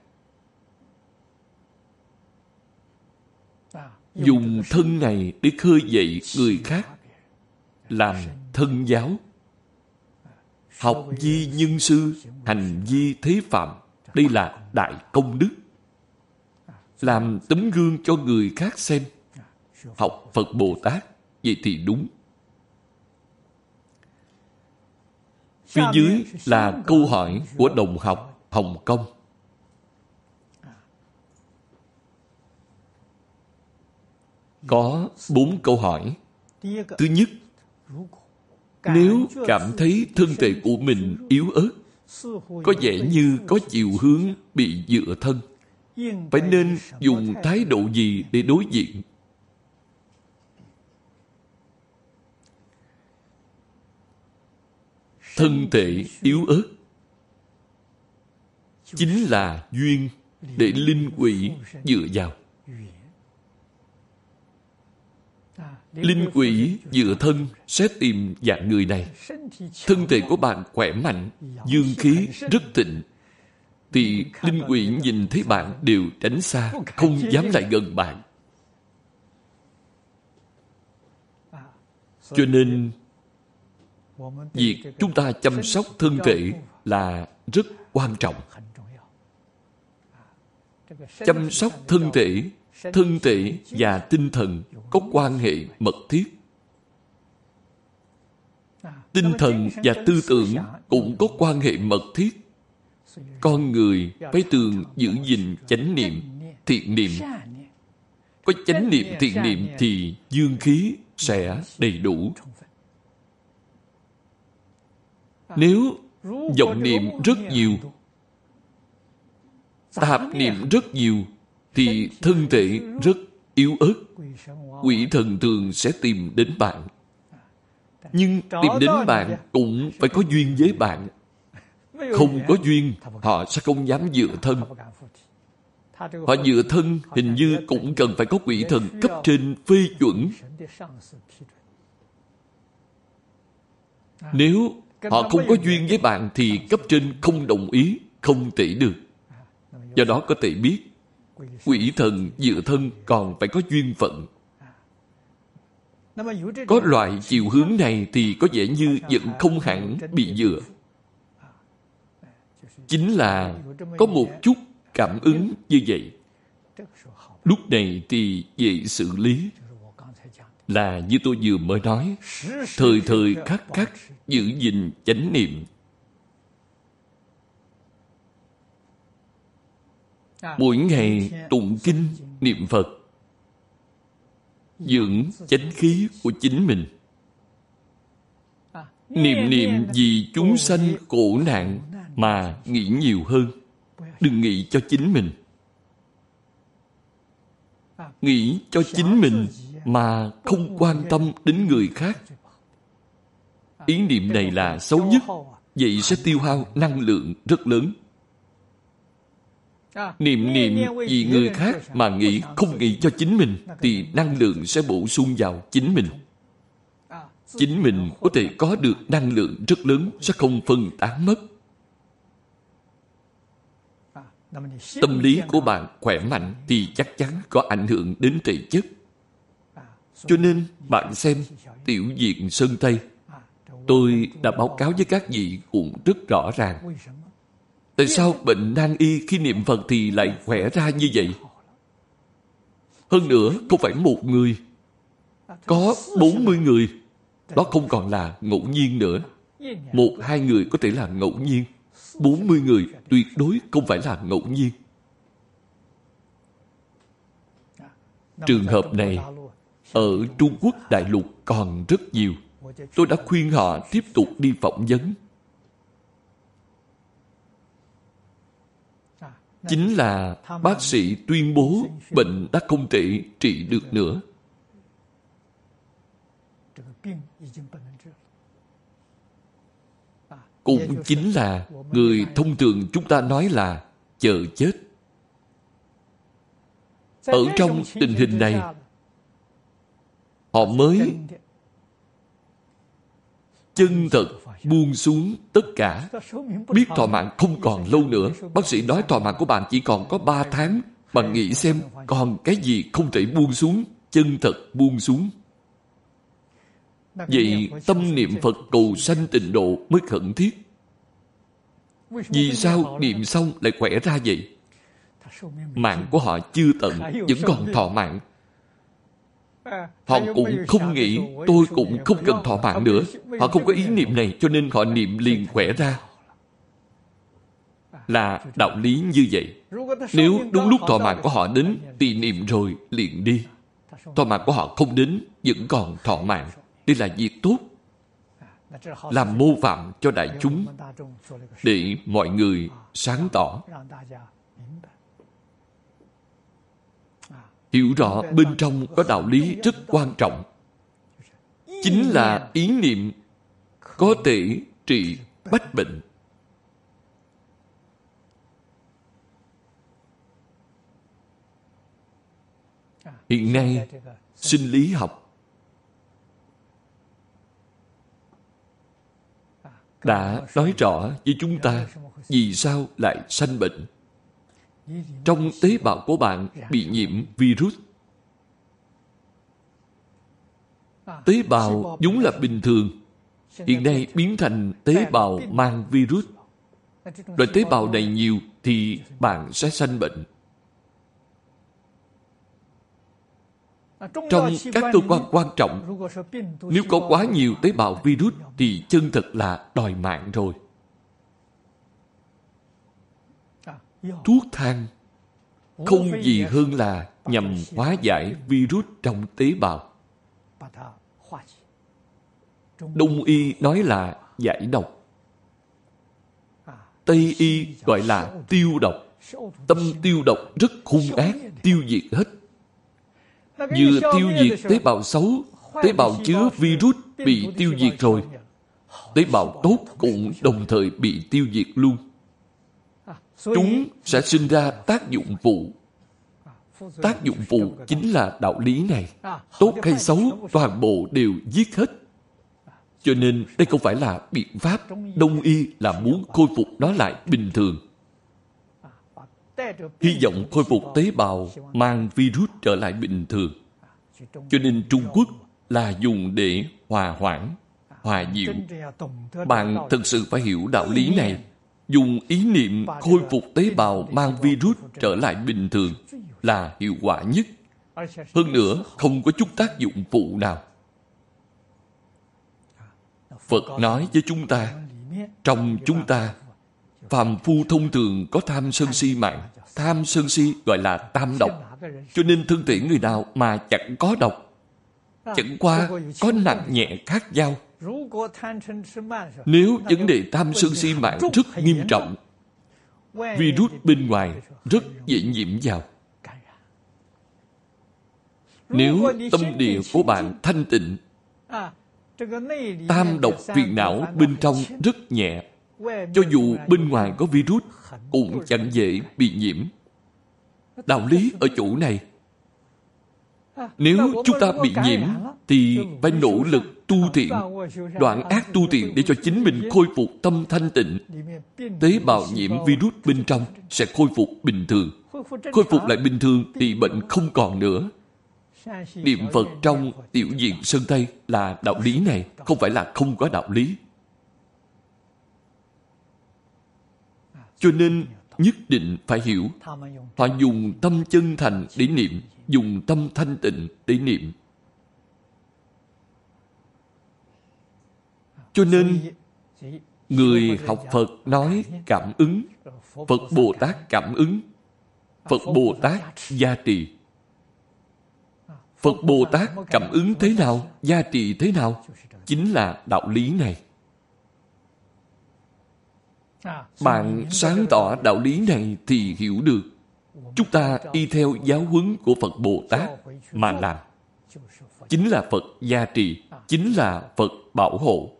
Dùng thân này để khơi dậy người khác, làm thân giáo. Học vi nhân sư, hành vi thế phạm. Đây là đại công đức. Làm tấm gương cho người khác xem. Học Phật Bồ Tát, vậy thì đúng. Phía dưới là câu hỏi của đồng học Hồng Kông. Có 4 câu hỏi. Thứ nhất, nếu cảm thấy thân thể của mình yếu ớt, có vẻ như có chiều hướng bị dựa thân, phải nên dùng thái độ gì để đối diện? Thân thể yếu ớt chính là duyên để linh quỷ dựa vào. Linh quỷ dựa thân sẽ tìm dạng người này. Thân thể của bạn khỏe mạnh, dương khí rất thịnh, thì linh quỷ nhìn thấy bạn đều tránh xa, không dám lại gần bạn. Cho nên việc chúng ta chăm sóc thân thể là rất quan trọng. Chăm sóc thân thể và tinh thần có quan hệ mật thiết. Tinh thần và tư tưởng cũng có quan hệ mật thiết. Con người phải thường giữ gìn chánh niệm, thiện niệm. Có chánh niệm, thiện niệm thì dương khí sẽ đầy đủ. Nếu vọng niệm rất nhiều, tạp niệm rất nhiều, thì thân thể rất yếu ớt. Quỷ thần thường sẽ tìm đến bạn. Nhưng tìm đến bạn cũng phải có duyên với bạn. Không có duyên, họ sẽ không dám dựa thân. Họ dựa thân hình như cũng cần phải có quỷ thần cấp trên phê chuẩn. Nếu họ không có duyên với bạn thì cấp trên không đồng ý, không thể được. Do đó có thể biết quỷ thần dựa thân còn phải có duyên phận. Có loại chiều hướng này thì có vẻ như vẫn không hẳn bị dựa. Chính là có một chút cảm ứng như vậy. Lúc này thì dễ xử lý. Là như tôi vừa mới nói, thời thời khắc khắc giữ gìn chánh niệm. Mỗi ngày tụng kinh niệm Phật, dưỡng chánh khí của chính mình. Niệm vì chúng sanh khổ nạn mà nghĩ nhiều hơn. Đừng nghĩ cho chính mình. Nghĩ cho chính mình mà không quan tâm đến người khác. Ý niệm này là xấu nhất. Vậy sẽ tiêu hao năng lượng rất lớn. Niệm vì người khác mà nghĩ, không nghĩ cho chính mình, thì năng lượng sẽ bổ sung vào chính mình. chính mình có thể có được năng lượng rất lớn, sẽ không phân tán mất. Tâm lý của bạn khỏe mạnh thì chắc chắn có ảnh hưởng đến thể chất. Cho nên bạn xem Tiểu Diện Sơn Tây, tôi đã báo cáo với các vị cũng rất rõ ràng. Tại sao bệnh nan y khi niệm Phật thì lại khỏe ra như vậy? Hơn nữa, không phải một người, có 40 người. Đó không còn là ngẫu nhiên nữa. 1-2 người có thể là ngẫu nhiên. 40 người tuyệt đối không phải là ngẫu nhiên. Trường hợp này ở Trung Quốc đại lục còn rất nhiều. Tôi đã khuyên họ tiếp tục đi phỏng vấn. Chính là bác sĩ tuyên bố bệnh đã không thể trị được nữa. Cũng chính là người thông thường chúng ta nói là chờ chết. Ở trong tình hình này, họ mới chân thật buông xuống tất cả. Biết thọ mạng không còn lâu nữa. Bác sĩ nói thọ mạng của bạn chỉ còn có 3 tháng. Bạn nghĩ xem còn cái gì không thể buông xuống, chân thật buông xuống. Vậy tâm niệm Phật cầu sanh tịnh độ mới khẩn thiết. Vì sao niệm xong lại khỏe ra vậy? Mạng của họ chưa tận, vẫn còn thọ mạng. Họ cũng không nghĩ tôi cũng không cần thọ mạng nữa. Họ không có ý niệm này, cho nên họ niệm liền khỏe ra. Là đạo lý như vậy. Nếu đúng lúc thọ mạng của họ đến thì niệm rồi liền đi. Thọ mạng của họ không đến, vẫn còn thọ mạng. Đây là việc tốt, làm mô phạm cho đại chúng để mọi người sáng tỏ, hiểu rõ bên trong có đạo lý rất quan trọng. Chính là ý niệm có thể trị bách bệnh. Hiện nay, sinh lý học đã nói rõ với chúng ta vì sao lại sanh bệnh. Trong tế bào của bạn bị nhiễm virus. Tế bào vốn là bình thường, hiện nay biến thành tế bào mang virus. Loại tế bào này nhiều thì bạn sẽ sanh bệnh. Trong các cơ quan quan trọng, nếu có quá nhiều tế bào virus thì chân thật là đòi mạng rồi. Thuốc thang không gì hơn là nhằm hóa giải virus trong tế bào. Đông y nói là giải độc. Tây y gọi là tiêu độc. Tâm tiêu độc rất hung ác, tiêu diệt hết. Vừa tiêu diệt tế bào xấu, tế bào chứa virus bị tiêu diệt rồi. Tế bào tốt cũng đồng thời bị tiêu diệt luôn. Chúng sẽ sinh ra tác dụng phụ. Tác dụng phụ chính là đạo lý này. Tốt hay xấu, toàn bộ đều giết hết. Cho nên đây không phải là biện pháp. Đông y là muốn khôi phục nó lại bình thường. Hy vọng khôi phục tế bào mang virus trở lại bình thường. Cho nên Trung Quốc là dùng để hòa hoãn, hòa dịu. Bạn thật sự phải hiểu đạo lý này. Dùng ý niệm khôi phục tế bào mang virus trở lại bình thường là hiệu quả nhất. Hơn nữa, không có chút tác dụng phụ nào. Phật nói với chúng ta, trong chúng ta, phàm phu thông thường có tham sân si mạng. Tham sân si gọi là tam độc. Cho nên thân thể người nào mà chẳng có độc. Chẳng qua có nặng nhẹ khác nhau. Nếu vấn đề tham sân si mạng rất nghiêm trọng, virus bên ngoài rất dễ nhiễm vào. Nếu tâm địa của bạn thanh tịnh, tam độc phiền não bên trong rất nhẹ, cho dù bên ngoài có virus cũng chẳng dễ bị nhiễm. Đạo lý ở chỗ này. Nếu chúng ta bị nhiễm thì phải nỗ lực tu thiện, đoạn ác tu thiện để cho chính mình khôi phục tâm thanh tịnh. Tế bào nhiễm virus bên trong sẽ khôi phục bình thường. Khôi phục lại bình thường thì bệnh không còn nữa. Niệm Phật trong tiểu diện Sơn Tây là đạo lý này, không phải là không có đạo lý. Cho nên nhất định phải hiểu. Họ dùng tâm chân thành để niệm, dùng tâm thanh tịnh để niệm. Cho nên người học Phật nói cảm ứng, Phật Bồ Tát cảm ứng, Phật Bồ Tát gia trì. Phật Bồ Tát cảm ứng thế nào, gia trì thế nào, chính là đạo lý này. Bạn sáng tỏ đạo lý này thì hiểu được. Chúng ta y theo giáo huấn của Phật Bồ Tát mà làm. Chính là Phật gia trì, chính là Phật bảo hộ.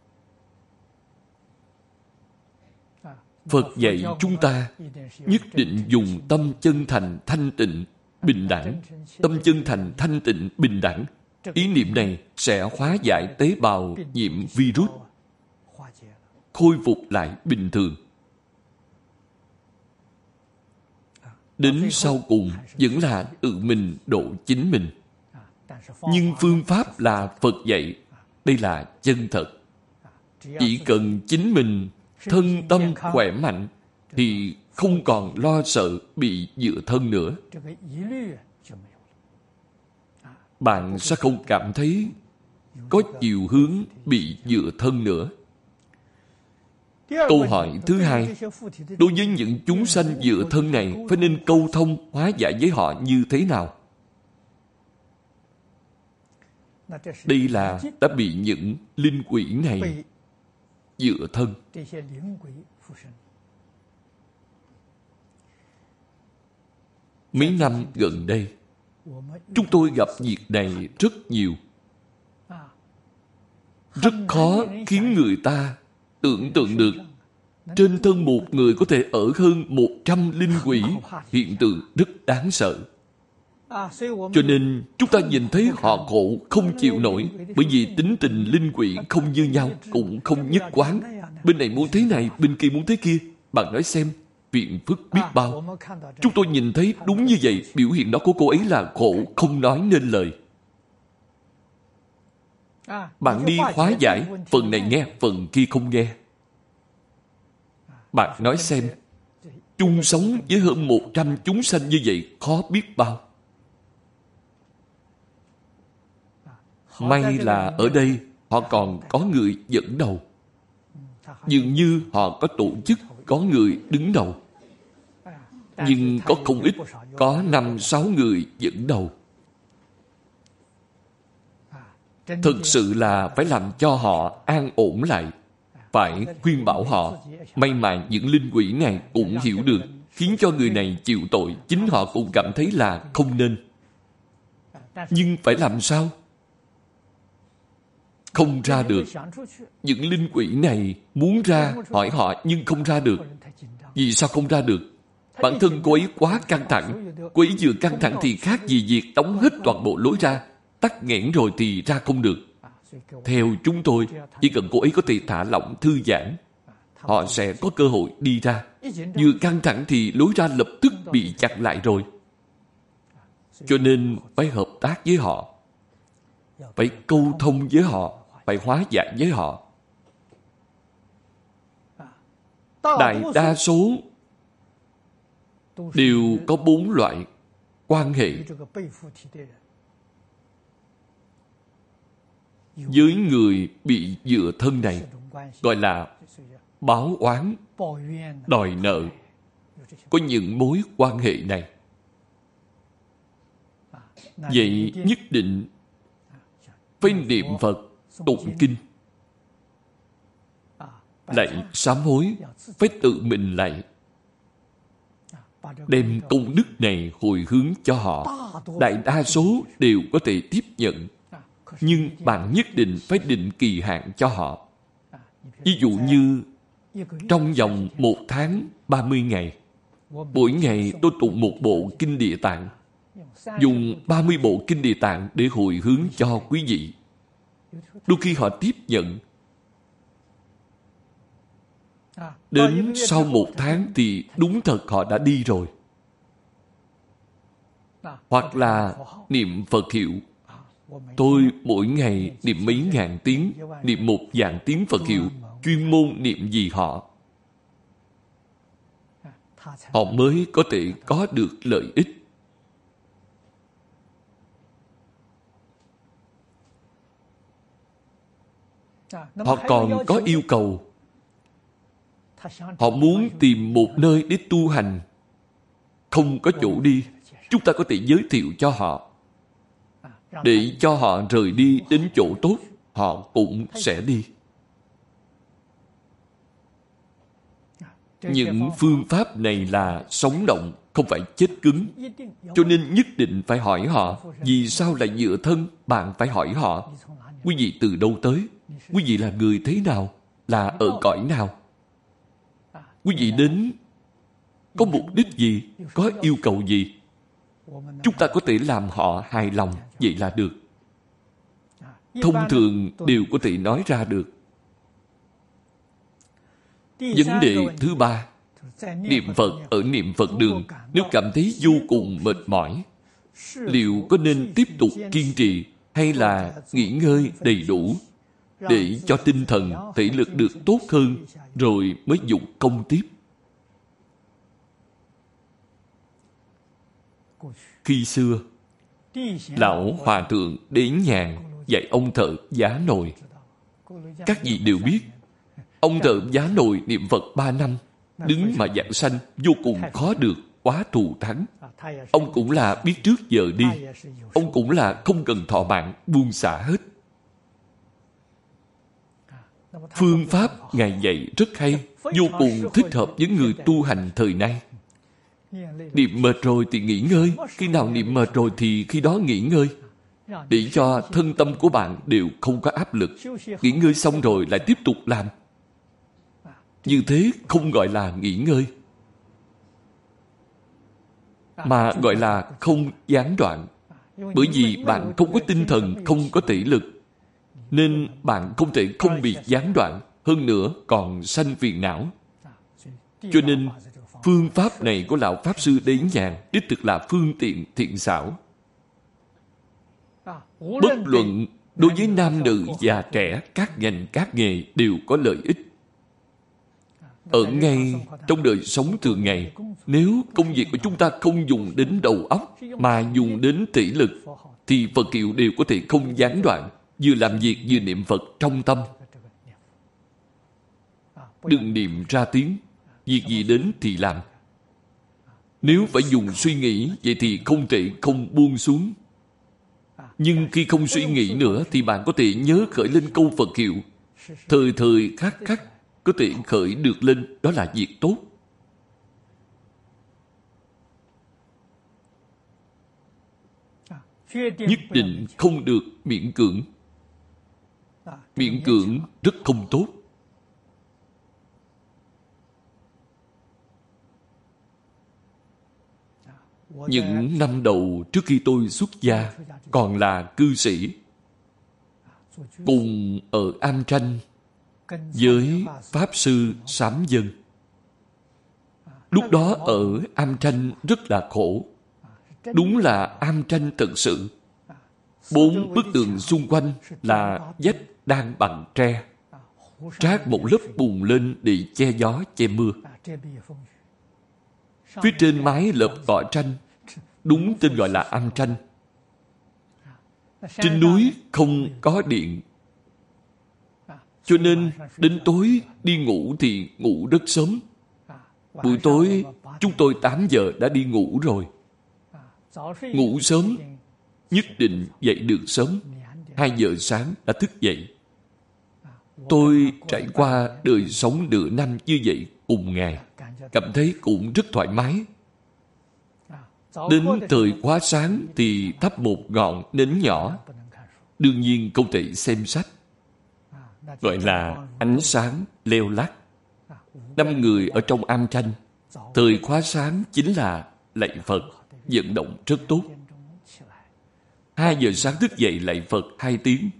Phật dạy chúng ta nhất định dùng tâm chân thành thanh tịnh, bình đẳng. Tâm chân thành thanh tịnh, bình đẳng. Ý niệm này sẽ hóa giải tế bào nhiễm virus, khôi phục lại bình thường. Đến sau cùng vẫn là tự mình độ chính mình. Nhưng phương pháp là Phật dạy. Đây là chân thật. Chỉ cần chính mình thân tâm khỏe mạnh thì không còn lo sợ bị dựa thân nữa. Bạn sẽ không cảm thấy có chiều hướng bị dựa thân nữa. Câu hỏi thứ hai, đối với những chúng sanh dựa thân này phải nên câu thông hóa giải với họ như thế nào? Đây là đã bị những linh quỷ này dựa thân. Mấy năm gần đây, chúng tôi gặp việc này rất nhiều. Rất khó khiến người ta tưởng tượng được trên thân một người có thể ở hơn 100 linh quỷ, hiện tượng rất đáng sợ. Cho nên chúng ta nhìn thấy họ khổ không chịu nổi, bởi vì tính tình linh quỷ không như nhau, cũng không nhất quán. Bên này muốn thế này, bên kia muốn thế kia. Bạn nói xem, phiền phức biết bao. Chúng tôi nhìn thấy đúng như vậy, biểu hiện đó của cô ấy là khổ không nói nên lời. Bạn đi hóa giải, phần này nghe, phần kia không nghe. Bạn nói xem, chung sống với hơn 100 chúng sanh như vậy khó biết bao. May là ở đây họ còn có người dẫn đầu. Dường như họ có tổ chức, có người đứng đầu. Nhưng có không ít, có 5-6 người dẫn đầu. Thực sự là phải làm cho họ an ổn lại. Phải khuyên bảo họ. May mà những linh quỷ này cũng hiểu được, khiến cho người này chịu tội. Chính họ cũng cảm thấy là không nên. Nhưng phải làm sao? Không ra được. Những linh quỷ này muốn ra, hỏi họ nhưng không ra được. Vì sao không ra được? Bản thân cô ấy quá căng thẳng. Cô ấy vừa căng thẳng thì khác gì việc đóng hết toàn bộ lối ra. Tắc nghẽn rồi thì ra không được. Theo chúng tôi, chỉ cần cô ấy có thể thả lỏng thư giãn, họ sẽ có cơ hội đi ra. Vừa căng thẳng thì lối ra lập tức bị chặn lại rồi. Cho nên phải hợp tác với họ, phải câu thông với họ, phải hóa giải với họ. Đại đa số đều có 4 loại quan hệ với người bị dựa thân này, gọi là báo oán, đòi nợ. Có những mối quan hệ này. Vậy nhất định phải niệm Phật, tụng kinh, lạy sám hối, phải tự mình lạy, đem công đức này hồi hướng cho họ. Đại đa số đều có thể tiếp nhận, nhưng bạn nhất định phải định kỳ hạn cho họ. Ví dụ như trong vòng 1 tháng 30 ngày, mỗi ngày tôi tụng một bộ Kinh Địa Tạng. dùng 30 bộ kinh Địa Tạng để hồi hướng cho quý vị. Đôi khi họ tiếp nhận. Đến sau 1 tháng thì đúng thật họ đã đi rồi. Hoặc là niệm Phật hiệu. Tôi mỗi ngày niệm mấy ngàn tiếng, niệm 1.000 tiếng Phật hiệu, chuyên môn niệm gì họ mới có thể có được lợi ích. Họ còn có yêu cầu. Họ muốn tìm một nơi để tu hành, không có chỗ đi. Chúng ta có thể giới thiệu cho họ, để cho họ rời đi đến chỗ tốt, họ cũng sẽ đi. Những phương pháp này là sống động, không phải chết cứng. Cho nên nhất định phải hỏi họ, vì sao lại dựa thân? Bạn phải hỏi họ, quý vị từ đâu tới? Quý vị là người thế nào? Là ở cõi nào? Quý vị đến có mục đích gì? Có yêu cầu gì? Chúng ta có thể làm họ hài lòng, vậy là được. Thông thường đều có thể nói ra được. Vấn đề thứ 3, niệm Phật ở niệm Phật đường, nếu cảm thấy vô cùng mệt mỏi, liệu có nên tiếp tục kiên trì hay là nghỉ ngơi đầy đủ để cho tinh thần, thể lực được tốt hơn rồi mới dụng công tiếp? Khi xưa, Lão Hòa Thượng Đế Nhàn dạy ông thợ giá nồi. Các vị đều biết, ông thợ giá nồi niệm Phật 3 năm, đứng mà giảng sanh vô cùng khó được, quá thù thắng. Ông cũng là biết trước giờ đi. Ông cũng là không cần thọ mạng, buông xả hết. Phương pháp Ngài dạy rất hay, vô cùng thích hợp với người tu hành thời nay. Niệm mệt rồi thì nghỉ ngơi. Khi nào niệm mệt rồi thì khi đó nghỉ ngơi, để cho thân tâm của bạn đều không có áp lực. Nghỉ ngơi xong rồi lại tiếp tục làm. Như thế không gọi là nghỉ ngơi, mà gọi là không gián đoạn. Bởi vì bạn không có tinh thần, không có thể lực, nên bạn không thể không bị gián đoạn, hơn nữa còn sanh phiền não. Cho nên phương pháp này của Lão Pháp Sư Đế Nhàn đích thực là phương tiện thiện xảo. Bất luận đối với nam nữ già trẻ, các ngành các nghề đều có lợi ích. Ở ngay trong đời sống thường ngày, nếu công việc của chúng ta không dùng đến đầu óc mà dùng đến thể lực, thì Phật hiệu đều có thể không gián đoạn, vừa làm việc vừa niệm Phật trong tâm. Đừng niệm ra tiếng, việc gì đến thì làm. Nếu phải dùng suy nghĩ, vậy thì không thể không buông xuống. Nhưng khi không suy nghĩ nữa thì bạn có thể nhớ khởi lên câu Phật hiệu. Thời thời khắc khắc có thể khởi được lên, đó là việc tốt. Nhất định không được miễn cưỡng. Miễn cưỡng rất không tốt. Những năm đầu trước khi tôi xuất gia, còn là cư sĩ, cùng ở Am Tranh với Pháp Sư Sám Dân. Lúc đó ở Am Tranh rất là khổ. Đúng là Am Tranh thật sự. 4 bức tường xung quanh là vách đan bằng tre, trát một lớp bùn lên để che gió che mưa. Phía trên mái lợp cỏ tranh, đúng tên gọi là Am Tranh. Trên núi không có điện, cho nên đến tối đi ngủ thì ngủ rất sớm. Buổi tối chúng tôi 8 giờ đã đi ngủ rồi. Ngủ sớm, nhất định dậy được sớm. 2 giờ sáng đã thức dậy. Tôi trải qua đời sống nửa năm như vậy cùng Ngài, cảm thấy cũng rất thoải mái. Đến thời khóa sáng thì thắp một ngọn nến nhỏ. Đương nhiên không thể xem sách, gọi là ánh sáng leo lắt. 5 người ở trong Am Tranh, thời khóa sáng chính là lạy Phật, vận động rất tốt. 2 giờ sáng thức dậy lạy Phật 2 tiếng.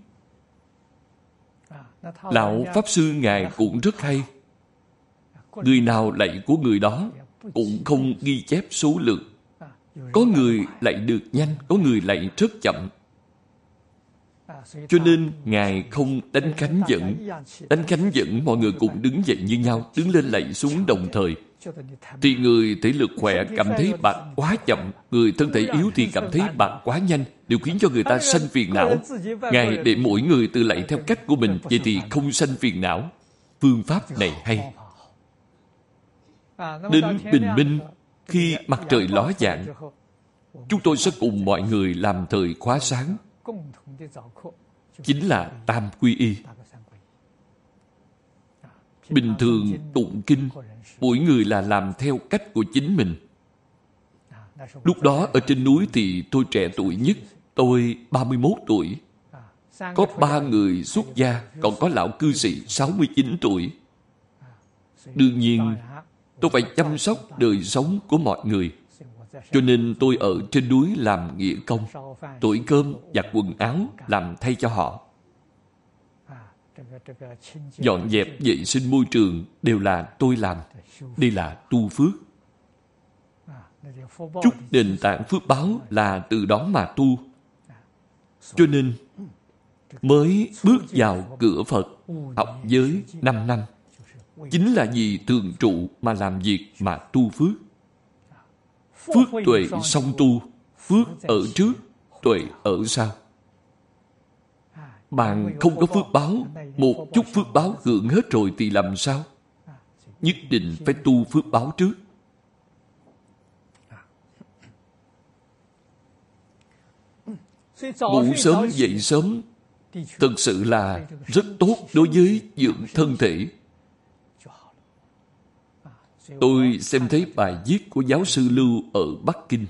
Lão Pháp Sư Ngài cũng rất hay. Người nào lạy của người đó cũng không ghi chép số lượng. Có người lạy được nhanh, có người lạy rất chậm. Cho nên Ngài không đánh cánh dẫn. Đánh cánh dẫn mọi người cùng đứng dậy như nhau, đứng lên lạy xuống đồng thời. Thì người thể lực khỏe cảm thấy bạn quá chậm, người thân thể yếu thì cảm thấy bạn quá nhanh, đều khiến cho người ta sanh phiền não. Ngài để mỗi người tự lạy theo cách của mình, vậy thì không sanh phiền não. Phương pháp này hay. Đến bình minh, khi mặt trời ló dạng, chúng tôi sẽ cùng mọi người làm thời khóa sáng, chính là Tam Quy Y. Bình thường tụng kinh, mỗi người là làm theo cách của chính mình. Lúc đó ở trên núi thì tôi trẻ tuổi nhất, tôi 31 tuổi. Có 3 người xuất gia, còn có lão cư sĩ 69 tuổi. Đương nhiên, tôi phải chăm sóc đời sống của mọi người. Cho nên tôi ở trên núi làm nghĩa công, tuổi cơm, giặt quần áo, làm thay cho họ. Dọn dẹp vệ sinh môi trường đều là tôi làm. Đây là tu phước. Chút nền tảng phước báo là từ đó mà tu. Cho nên mới bước vào cửa Phật, học giới 5 năm. Chính là vì thường trụ mà làm việc mà tu phước. Phước tuệ song tu, phước ở trước, tuệ ở sau. Bạn không có phước báo, một chút phước báo hưởng hết rồi thì làm sao? Nhất định phải tu phước báo trước. Ngủ sớm dậy sớm thực sự là rất tốt đối với dưỡng thân thể. Tôi xem thấy bài viết của giáo sư Lưu ở Bắc Kinh.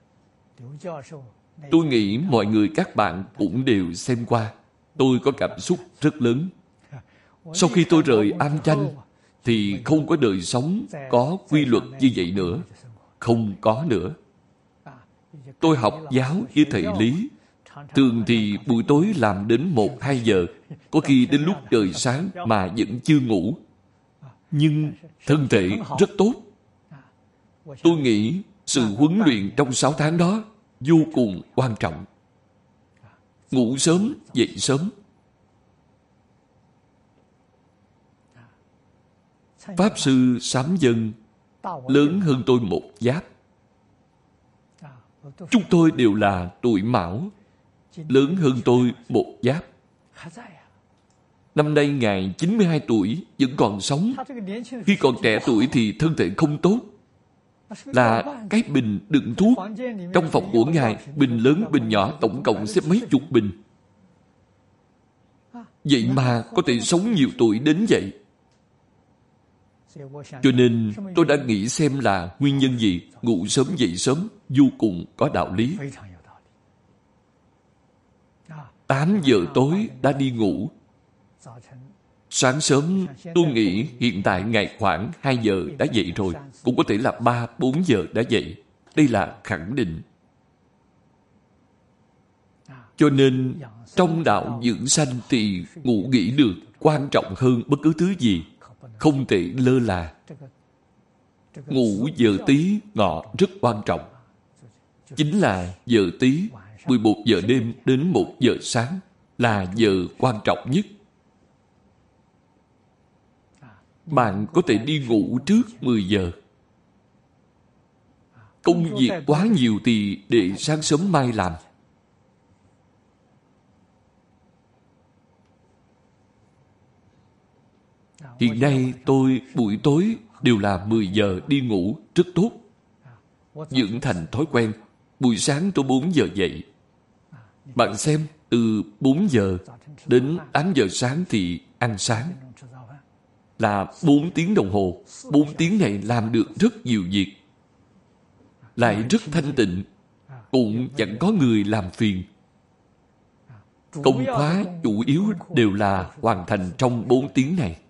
Tôi nghĩ mọi người các bạn cũng đều xem qua. Tôi có cảm xúc rất lớn. Sau khi tôi rời Am Chanh thì không có đời sống có quy luật như vậy nữa. Không có nữa. Tôi học giáo với thầy Lý. Thường thì buổi tối làm đến 1-2 giờ. Có khi đến lúc trời sáng mà vẫn chưa ngủ. Nhưng thân thể rất tốt. Tôi nghĩ sự huấn luyện trong 6 tháng đó vô cùng quan trọng. Ngủ sớm, dậy sớm. Pháp Sư Sám Dân lớn hơn tôi 1 giáp. Chúng tôi đều là tuổi Mão, lớn hơn tôi 1 giáp. Năm nay Ngài 92 tuổi, vẫn còn sống. Khi còn trẻ tuổi thì thân thể không tốt. Là cái bình đựng thuốc. Trong phòng của Ngài, bình lớn, bình nhỏ, tổng cộng xếp mấy chục bình. Vậy mà có thể sống nhiều tuổi đến vậy. Cho nên tôi đã nghĩ xem là nguyên nhân gì. Ngủ sớm dậy sớm vô cùng có đạo lý. 8 giờ tối đã đi ngủ. Sáng sớm tôi nghĩ hiện tại Ngài khoảng 2 giờ đã dậy rồi. Cũng có thể là 3-4 giờ đã dậy. Đây là khẳng định. Cho nên trong đạo dưỡng sanh thì ngủ nghỉ được quan trọng hơn bất cứ thứ gì. Không thể lơ là. Ngủ giờ Tý Ngọ rất quan trọng. Chính là giờ Tý 11 giờ đêm đến 1 giờ sáng là giờ quan trọng nhất. Bạn có thể đi ngủ trước 10 giờ. Công việc quá nhiều thì để sáng sớm mai làm. Hiện nay tôi buổi tối đều là 10 giờ đi ngủ rất tốt. Dưỡng thành thói quen. Buổi sáng tôi 4 giờ dậy. Bạn xem, từ 4 giờ đến 8 giờ sáng thì ăn sáng. Là 4 tiếng đồng hồ. 4 tiếng này làm được rất nhiều việc. Lại rất thanh tịnh. Cũng chẳng có người làm phiền. Công khóa chủ yếu đều là hoàn thành trong 4 tiếng này.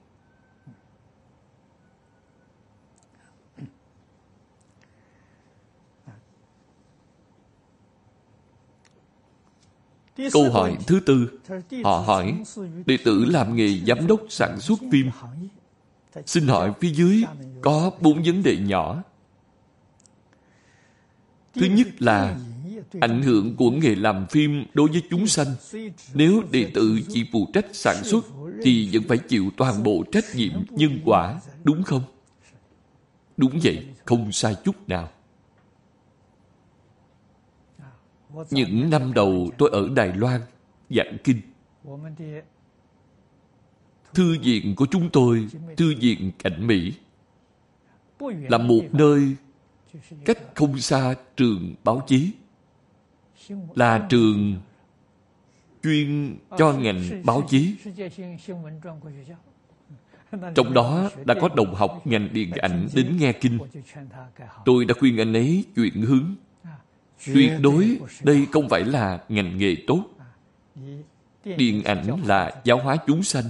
Câu hỏi thứ tư, họ hỏi, đệ tử làm nghề giám đốc sản xuất phim. Xin hỏi phía dưới có 4 vấn đề nhỏ. Thứ nhất là ảnh hưởng của nghề làm phim đối với chúng sanh. Nếu đệ tử chỉ phụ trách sản xuất thì vẫn phải chịu toàn bộ trách nhiệm nhân quả, đúng không? Đúng vậy, không sai chút nào. Những năm đầu tôi ở Đài Loan giảng kinh. Thư viện của chúng tôi, Thư viện Cảnh Mỹ, là một nơi cách không xa trường báo chí, là trường chuyên cho ngành báo chí. Trong đó đã có đồng học ngành điện ảnh đến nghe kinh. Tôi đã khuyên anh ấy chuyển hướng. Tuyệt đối đây không phải là ngành nghề tốt. Điện ảnh là giáo hóa chúng sanh.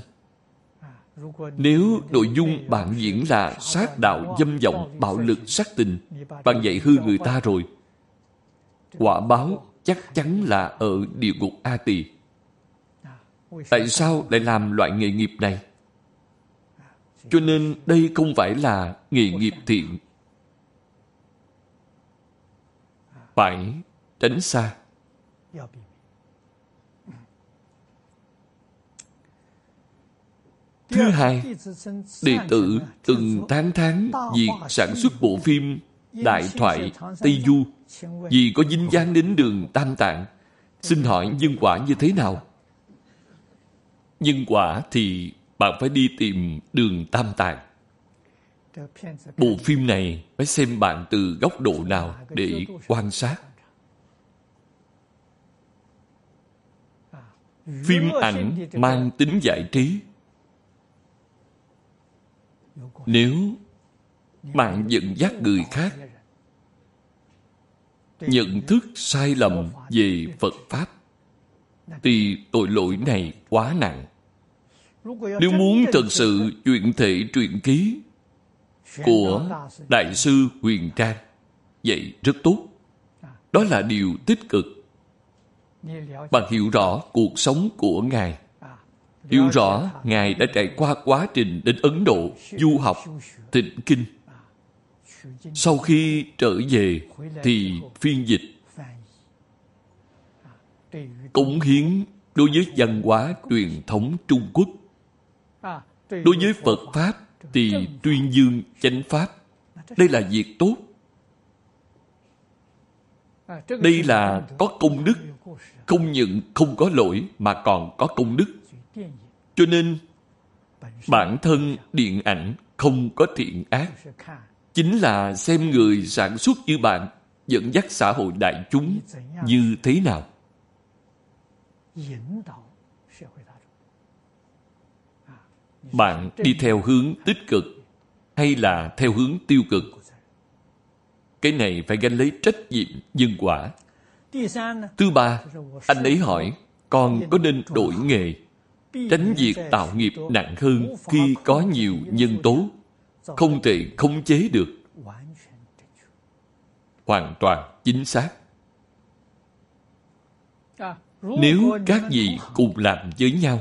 Nếu nội dung bạn diễn là sát đạo, dâm vọng, bạo lực, sát tình, bạn dạy hư người ta rồi, quả báo chắc chắn là ở địa ngục A Tỳ. Tại sao lại làm loại nghề nghiệp này? Cho nên đây không phải là nghề nghiệp thiện. Phải tránh xa. Thứ hai, đệ tử từng tán thán việc sản xuất bộ phim Đại thoại Tây Du vì có dính dáng đến đường Tam Tạng. Xin hỏi nhân quả như thế nào? Nhân quả thì bạn phải đi tìm đường Tam Tạng. Bộ phim này phải xem bạn từ góc độ nào để quan sát. Phim ảnh mang tính giải trí. Nếu bạn dẫn dắt người khác nhận thức sai lầm về Phật Pháp, thì tội lỗi này quá nặng. Nếu muốn thật sự chuyển thể truyện ký của Đại sư Huyền Trang, vậy rất tốt. Đó là điều tích cực. Bạn hiểu rõ cuộc sống của Ngài, hiểu rõ Ngài đã trải qua quá trình đến Ấn Độ du học, tịnh kinh. Sau khi trở về thì phiên dịch, cống hiến đối với văn hóa truyền thống Trung Quốc. Đối với Phật Pháp thì tuyên dương chánh Pháp. Đây là việc tốt. Đây là có công đức. Không những không có lỗi mà còn có công đức. Cho nên bản thân điện ảnh không có thiện ác. Chính là xem người sản xuất như bạn dẫn dắt xã hội đại chúng như thế nào. Bạn đi theo hướng tích cực hay là theo hướng tiêu cực? Cái này phải gánh lấy trách nhiệm nhân quả. Thứ ba, anh ấy hỏi, con có nên đổi nghề, tránh việc tạo nghiệp nặng hơn khi có nhiều nhân tố, không thể khống chế được? Hoàn toàn chính xác. Nếu các vị cùng làm với nhau,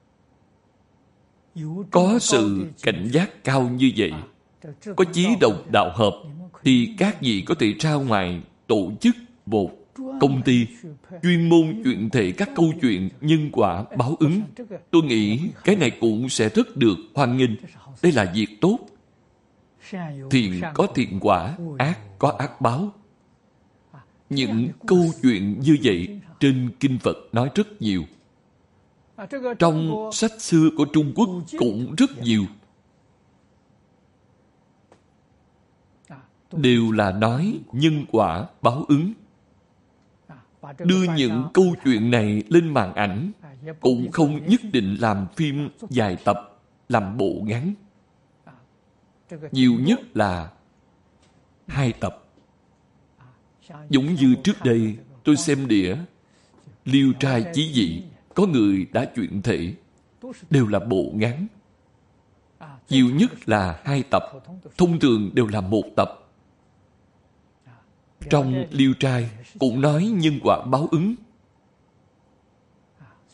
có sự cảnh giác cao như vậy, có chí đồng đạo hợp, thì các vị có thể ra ngoài tổ chức một công ty chuyên môn chuyển thể các câu chuyện nhân quả báo ứng. Tôi nghĩ cái này cũng sẽ rất được hoan nghênh. Đây là việc tốt. Thiện có thiện quả, ác có ác báo. Những câu chuyện như vậy trên Kinh Phật nói rất nhiều. Trong sách xưa của Trung Quốc cũng rất nhiều. Đều là nói nhân quả báo ứng. Đưa những câu chuyện này lên màn ảnh cũng không nhất định làm phim dài tập, làm bộ ngắn. Nhiều nhất là 2 tập. Giống như trước đây tôi xem đĩa Liêu Trai Chí Dị, có người đã chuyển thể, đều là bộ ngắn. Nhiều nhất là 2 tập, thông thường đều là 1 tập. Trong Liêu Trai cũng nói nhân quả báo ứng.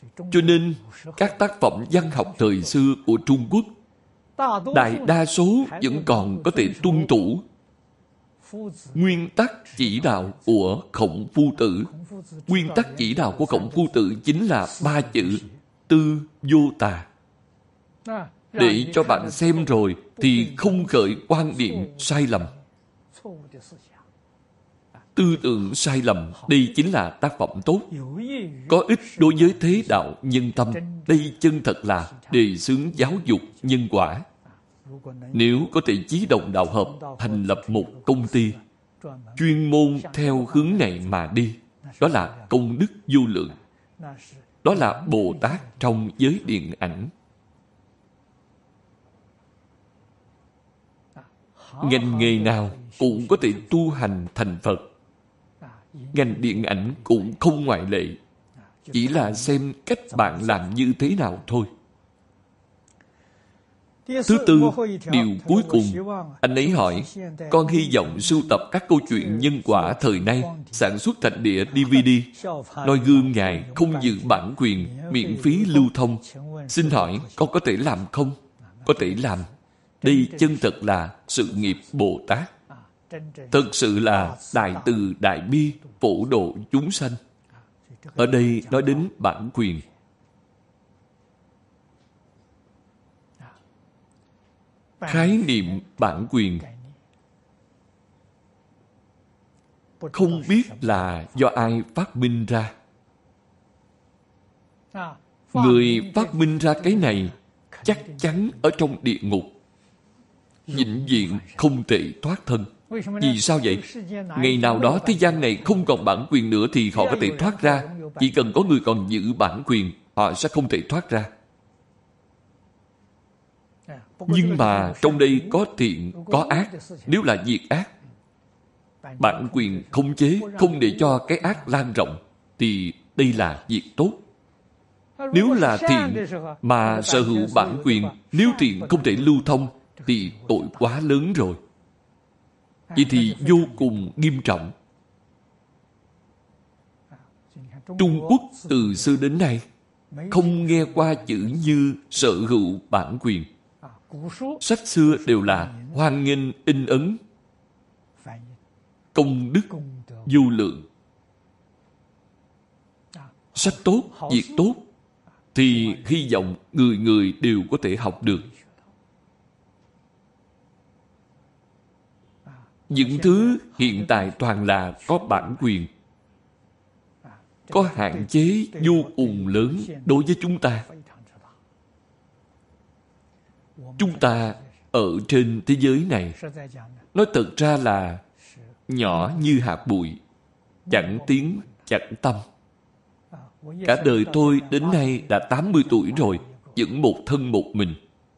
Cho nên, các tác phẩm văn học thời xưa của Trung Quốc, đại đa số vẫn còn có thể tuân thủ nguyên tắc chỉ đạo của Khổng Phu Tử. Nguyên tắc chỉ đạo của Khổng Phu Tử chính là 3 chữ tư vô tà. Để cho bạn xem rồi thì không khởi quan điểm sai lầm, tư tưởng sai lầm. Đây chính là tác phẩm tốt, có ích đối với thế đạo nhân tâm. Đây chân thật là đề xướng giáo dục nhân quả. Nếu có thể chí đồng đạo hợp, thành lập một công ty chuyên môn theo hướng này mà đi, đó là công đức vô lượng. Đó là Bồ Tát trong giới điện ảnh. Ngành nghề nào cũng có thể tu hành thành Phật. Ngành điện ảnh cũng không ngoại lệ. Chỉ là xem cách bạn làm như thế nào thôi. Thứ tư, điều cuối cùng, anh ấy hỏi, con hy vọng sưu tập các câu chuyện nhân quả thời nay, sản xuất thành đĩa DVD, noi gương Ngài không giữ bản quyền, miễn phí lưu thông. Xin hỏi, con có thể làm không? Có thể làm. Đây chân thật là sự nghiệp Bồ Tát. Thật sự là đại từ đại bi, phổ độ chúng sanh. Ở đây nói đến bản quyền. Khái niệm bản quyền không biết là do ai phát minh ra. Người phát minh ra cái này chắc chắn ở trong địa ngục, vĩnh viễn không thể thoát thân. Vì sao vậy? Ngày nào đó thế gian này không còn bản quyền nữa thì họ có thể thoát ra. Chỉ cần có người còn giữ bản quyền, họ sẽ không thể thoát ra. Nhưng mà trong đây có thiện, có ác. Nếu là việc ác, bản quyền khống chế, không để cho cái ác lan rộng, thì đây là việc tốt. Nếu là thiện mà sở hữu bản quyền, nếu thiện không thể lưu thông, thì tội quá lớn rồi. Vậy thì vô cùng nghiêm trọng. Trung Quốc từ xưa đến nay không nghe qua chữ như sở hữu bản quyền. Sách xưa đều là hoan nghênh in ấn, công đức vô lượng. Sách tốt, việc tốt thì hy vọng người người đều có thể học được. Những thứ hiện tại toàn là có bản quyền, có hạn chế vô cùng lớn đối với chúng ta. Chúng ta ở trên thế giới này, nói thật ra là nhỏ như hạt bụi, chẳng tiếng, chẳng tâm. Cả đời tôi đến nay đã 80 tuổi rồi, vẫn một thân một mình.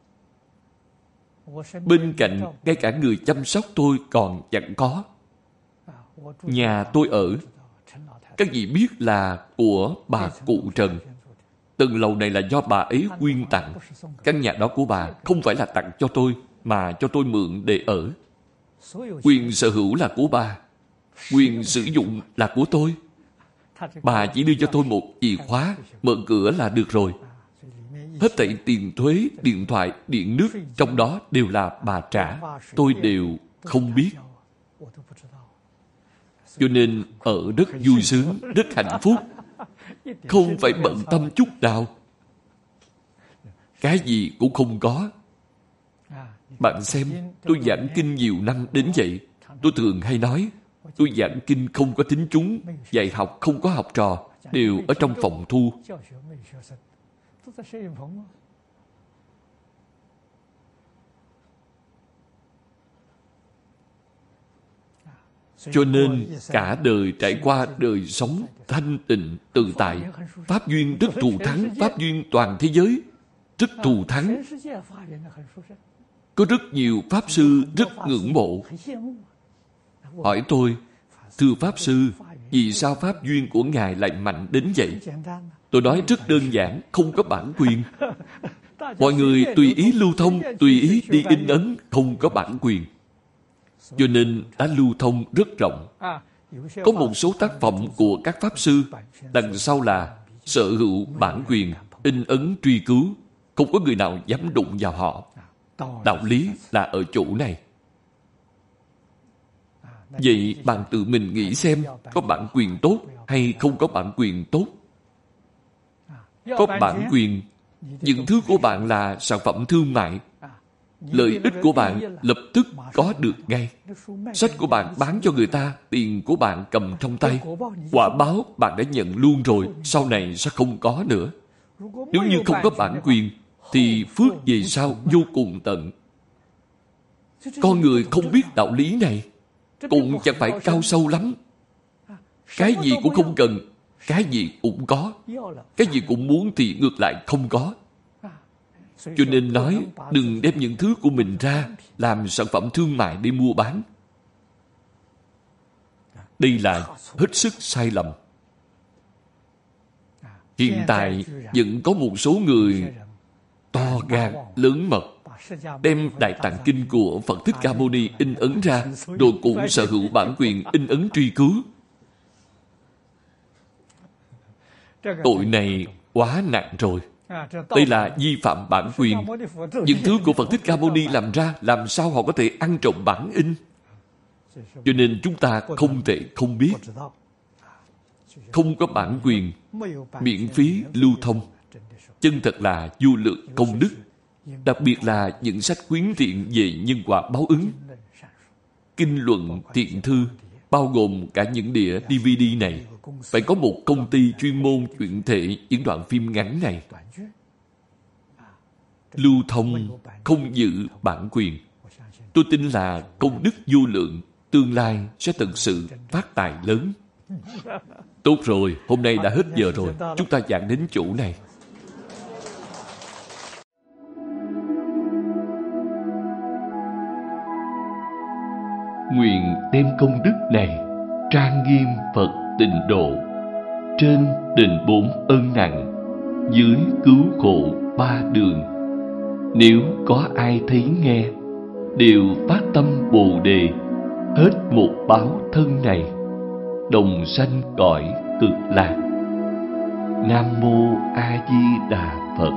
Bên cạnh, ngay cả người chăm sóc tôi còn chẳng có. Nhà tôi ở, các vị biết là của bà cụ Trần. Tầng lầu này là do bà ấy quyên tặng. Căn nhà đó của bà không phải là tặng cho tôi, mà cho tôi mượn để ở. Quyền sở hữu là của bà, quyền sử dụng là của tôi. Bà chỉ đưa cho tôi một chìa khóa, mở cửa là được rồi. Hết thảy tiền thuế, điện thoại, điện nước, trong đó đều là bà trả. Tôi đều không biết. Cho nên ở rất vui sướng, rất hạnh phúc. Không phải bận tâm chút nào. Cái gì cũng không có. Bạn xem, tôi giảng kinh nhiều năm đến vậy. Tôi thường hay nói, tôi giảng kinh không có thính chúng, dạy học không có học trò, đều ở trong phòng thu. Cho nên cả đời trải qua đời sống thanh tịnh tự tại. Pháp duyên rất thù thắng, pháp duyên toàn thế giới rất thù thắng. Có rất nhiều pháp sư rất ngưỡng mộ. Hỏi tôi, thưa pháp sư, vì sao pháp duyên của Ngài lại mạnh đến vậy? Tôi nói rất đơn giản, không có bản quyền. Mọi người tùy ý lưu thông, tùy ý đi in ấn, không có bản quyền. Cho nên đã lưu thông rất rộng. Có một số tác phẩm của các pháp sư, đằng sau là sở hữu bản quyền in ấn truy cứu, không có người nào dám đụng vào họ. Đạo lý là ở chỗ này. Vậy bạn tự mình nghĩ xem, có bản quyền tốt hay không có bản quyền tốt? Có bản quyền, những thứ của bạn là sản phẩm thương mại, lợi ích của bạn lập tức có được ngay. Sách của bạn bán cho người ta, tiền của bạn cầm trong tay. Quả báo bạn đã nhận luôn rồi, sau này sẽ không có nữa. Nếu như không có bản quyền, thì phước về sau vô cùng tận. Con người không biết đạo lý này, cũng chẳng phải cao sâu lắm. Cái gì cũng không cần, cái gì cũng có. Cái gì cũng muốn thì ngược lại không có. Cho nên nói, đừng đem những thứ của mình ra làm sản phẩm thương mại để mua bán. Đây là hết sức sai lầm. Hiện tại vẫn có một số người to gan, lớn mật, đem Đại Tạng Kinh của Phật Thích Ca Mâu Ni in ấn ra, rồi cũng sở hữu bản quyền in ấn truy cứu. Tội này quá nặng rồi. Đây là vi phạm bản quyền. Những thứ của Phật Thích Ca Mâu Ni làm ra, làm sao họ có thể ăn trộm bản in? Cho nên chúng ta không thể không biết. Không có bản quyền, miễn phí lưu thông, chân thật là vô lượng công đức. Đặc biệt là những sách khuyến thiện về nhân quả báo ứng, kinh luận thiện thư, bao gồm cả những đĩa DVD này, phải có một công ty chuyên môn chuyển thể những đoạn phim ngắn này. Lưu thông không giữ bản quyền. Tôi tin là công đức vô lượng, tương lai sẽ thực sự phát tài lớn. Tốt rồi, hôm nay đã hết giờ rồi. Chúng ta giảng đến chỗ này. Nguyện đem công đức này trang nghiêm Phật Tịnh Độ, trên đền 4 ân nặng, dưới cứu khổ 3 đường. Nếu có ai thấy nghe, đều phát tâm Bồ Đề, hết một báo thân này, đồng sanh cõi Cực Lạc. Nam Mô A Di Đà Phật.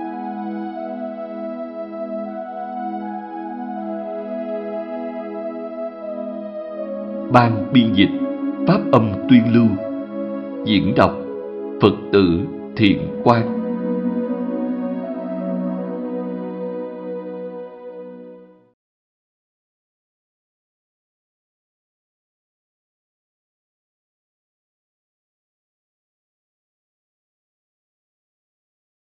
Ban biên dịch Pháp Âm Tuyên Lưu. Diễn đọc Phật tử Thiện Quang.